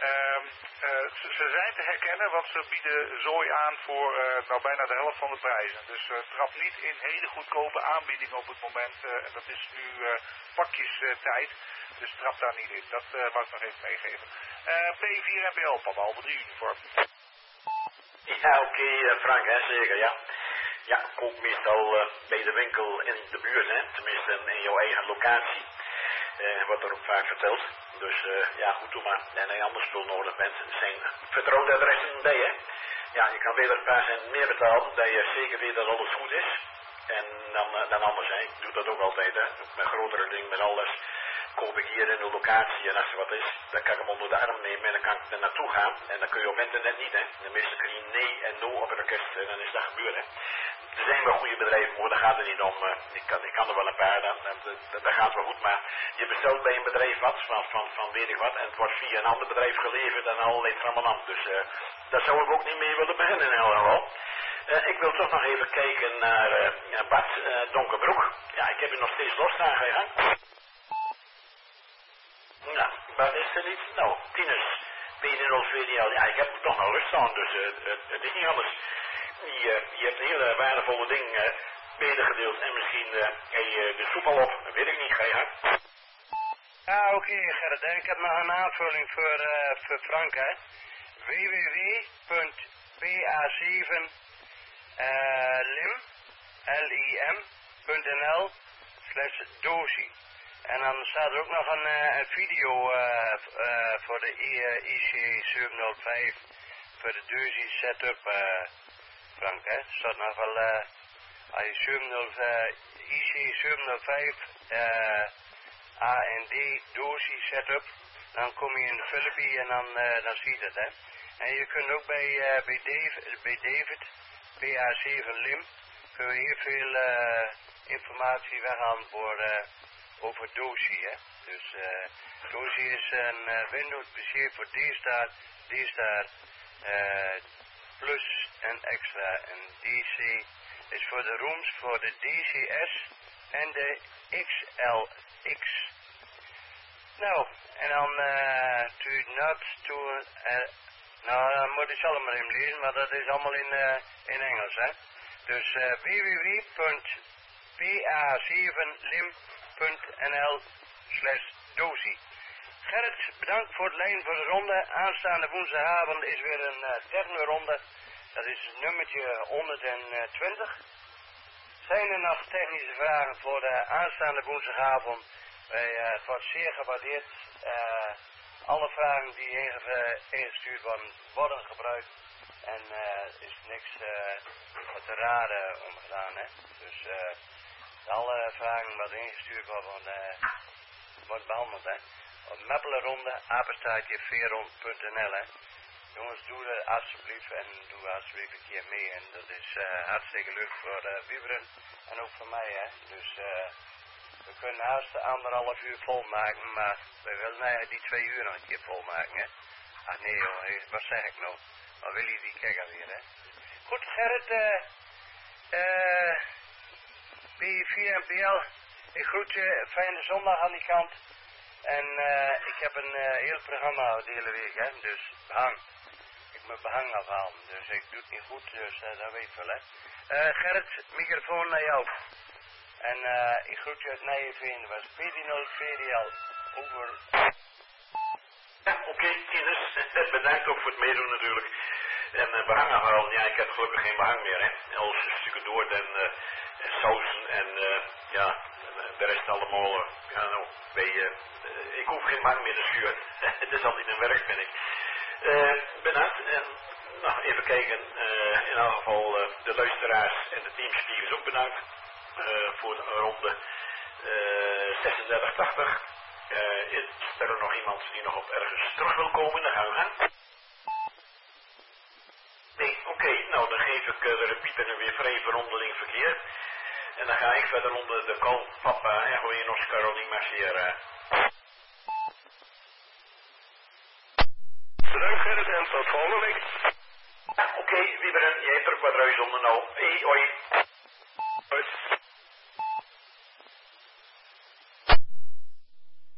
Ze zijn te herkennen, want ze bieden zooi aan voor bijna de helft van de prijzen. Dus trap niet in hele goedkope aanbiedingen op het moment. En dat is nu pakjes tijd. Dus trap daar niet in. Dat wou ik nog even meegeven. P4 NPL, papa, al 3 uniform. Ja, oké, Frank, hè, zeker, ja. Ja, koop meestal bij de winkel in de buurt, hè. Tenminste in jouw eigen locatie. Wordt er ook vaak verteld. Dus ja, goed, doe maar. En een ander spul nodig bent. Zijn vertrouwde adressen bij, hè. Ja, je kan weer een paar cent meer betalen, dat je zeker weet dat alles goed is. En dan anders, hè. Ik doe dat ook altijd, hè. Ook met grotere dingen, met alles. Koop ik hier in de locatie en als er wat is, dan kan ik hem onder de arm nemen en dan kan ik er naartoe gaan. En dan kun je op internet niet, hè. De meeste kun je nee en no op een orkest en dan is dat gebeurd, hè. Er zijn wel goede bedrijven, maar daar gaat het niet om. Ik kan er wel een paar, dat gaat wel goed, maar je bestelt bij een bedrijf wat, van weet ik wat, en het wordt via een ander bedrijf geleverd en allerlei trammeland. Dus daar zou ik ook niet mee willen beginnen in elk geval. Ik wil toch nog even kijken naar Bart Donkerbroek. Ja, ik heb u nog steeds losstaan gegaan. Nou, Bart is er niet. Nou, Tinus, P0VDL. Ja, ik heb hem toch nog rust staan, dus het is niet anders. Je hebt hele waardevolle dingen medegedeeld en misschien de soep al op, weet ik niet, ga je hard. Ja, oké, Gerrit. Ik heb nog een aanvulling voor Frank, hè. www.pac7lim.nl/dosi. En dan staat er ook nog een video voor de IC 705 voor de dosi setup, Frank, hè. Staat nog wel IC 705 AND dosi setup. Dan kom je in de filmpje en dan zie je het, hè. En je kunt ook bij David, PA7 Lim, kun je hier veel informatie weghalen over dosi, hè. Dus dosi is een Windows PC voor D-Star Plus en extra. En DC is voor de rooms voor de DCS en de XLX. Nou, en dan nou, dan moet ik zelf maar even lezen, maar dat is allemaal in Engels, hè. Dus www.pa7lim.nl/dosi. Gerrit, bedankt voor het lijn voor de ronde. Aanstaande woensdagavond is weer een techno-ronde. Dat is nummertje 120. Zijn er nog technische vragen voor de aanstaande woensdagavond? Het wordt zeer gewaardeerd. Alle vragen die ingestuurd worden gebruikt. En is niks te raden omgedaan, hè. Dus alle vragen wat ingestuurd wordt behandeld, hè. Op Mappelenronde, apenstaartje veerrond.nl, hè. jongens, doe dat alsjeblieft en doe alsjeblieft een keer mee. En dat is hartstikke leuk voor Wieberen en ook voor mij, hè. Dus we kunnen haast 1,5 uur volmaken, maar we willen eigenlijk die 2 uur nog een keer volmaken, hè. Ah nee joh, wat zeg ik nou? Maar wil je die kijken weer, hè? Goed, Gerrit, B4NPL, ik groet je, fijne zondag aan die kant. En ik heb een heel programma de hele week, hè, dus behang. Ik moet behang afhalen, dus ik doe het niet goed, dus dat weet je wel, hè. Gerrit, microfoon naar jou. En ik groet je uit Nijenveen, dat was PD0VDL. Over. Ja, oké, Tinus, bedankt ook voor het meedoen natuurlijk. En behang afhalen, ja, ik heb gelukkig geen behang meer, hè. Alles stukken door en sausen en ja, de rest allemaal, ja nou, ik hoef geen behang meer te schuren. Het is altijd een werk, vind ik. Bedankt en nou, even kijken, in elk geval de luisteraars en de teamspeakers ook bedankt voor de ronde 3680. Is er nog iemand die nog op ergens terug wil komen? Dan gaan we gaan. Nee, oké, nou dan geef ik de repeater weer vrij voor onderling verkeer. En dan ga ik verder onder de call papa en gooi je ons Caroline marcheren. Bedankt Gerrit en tot volgende week. Oké, Wieberen, jij hebt er ook wat ruis onder nou. Hoi. Hoi.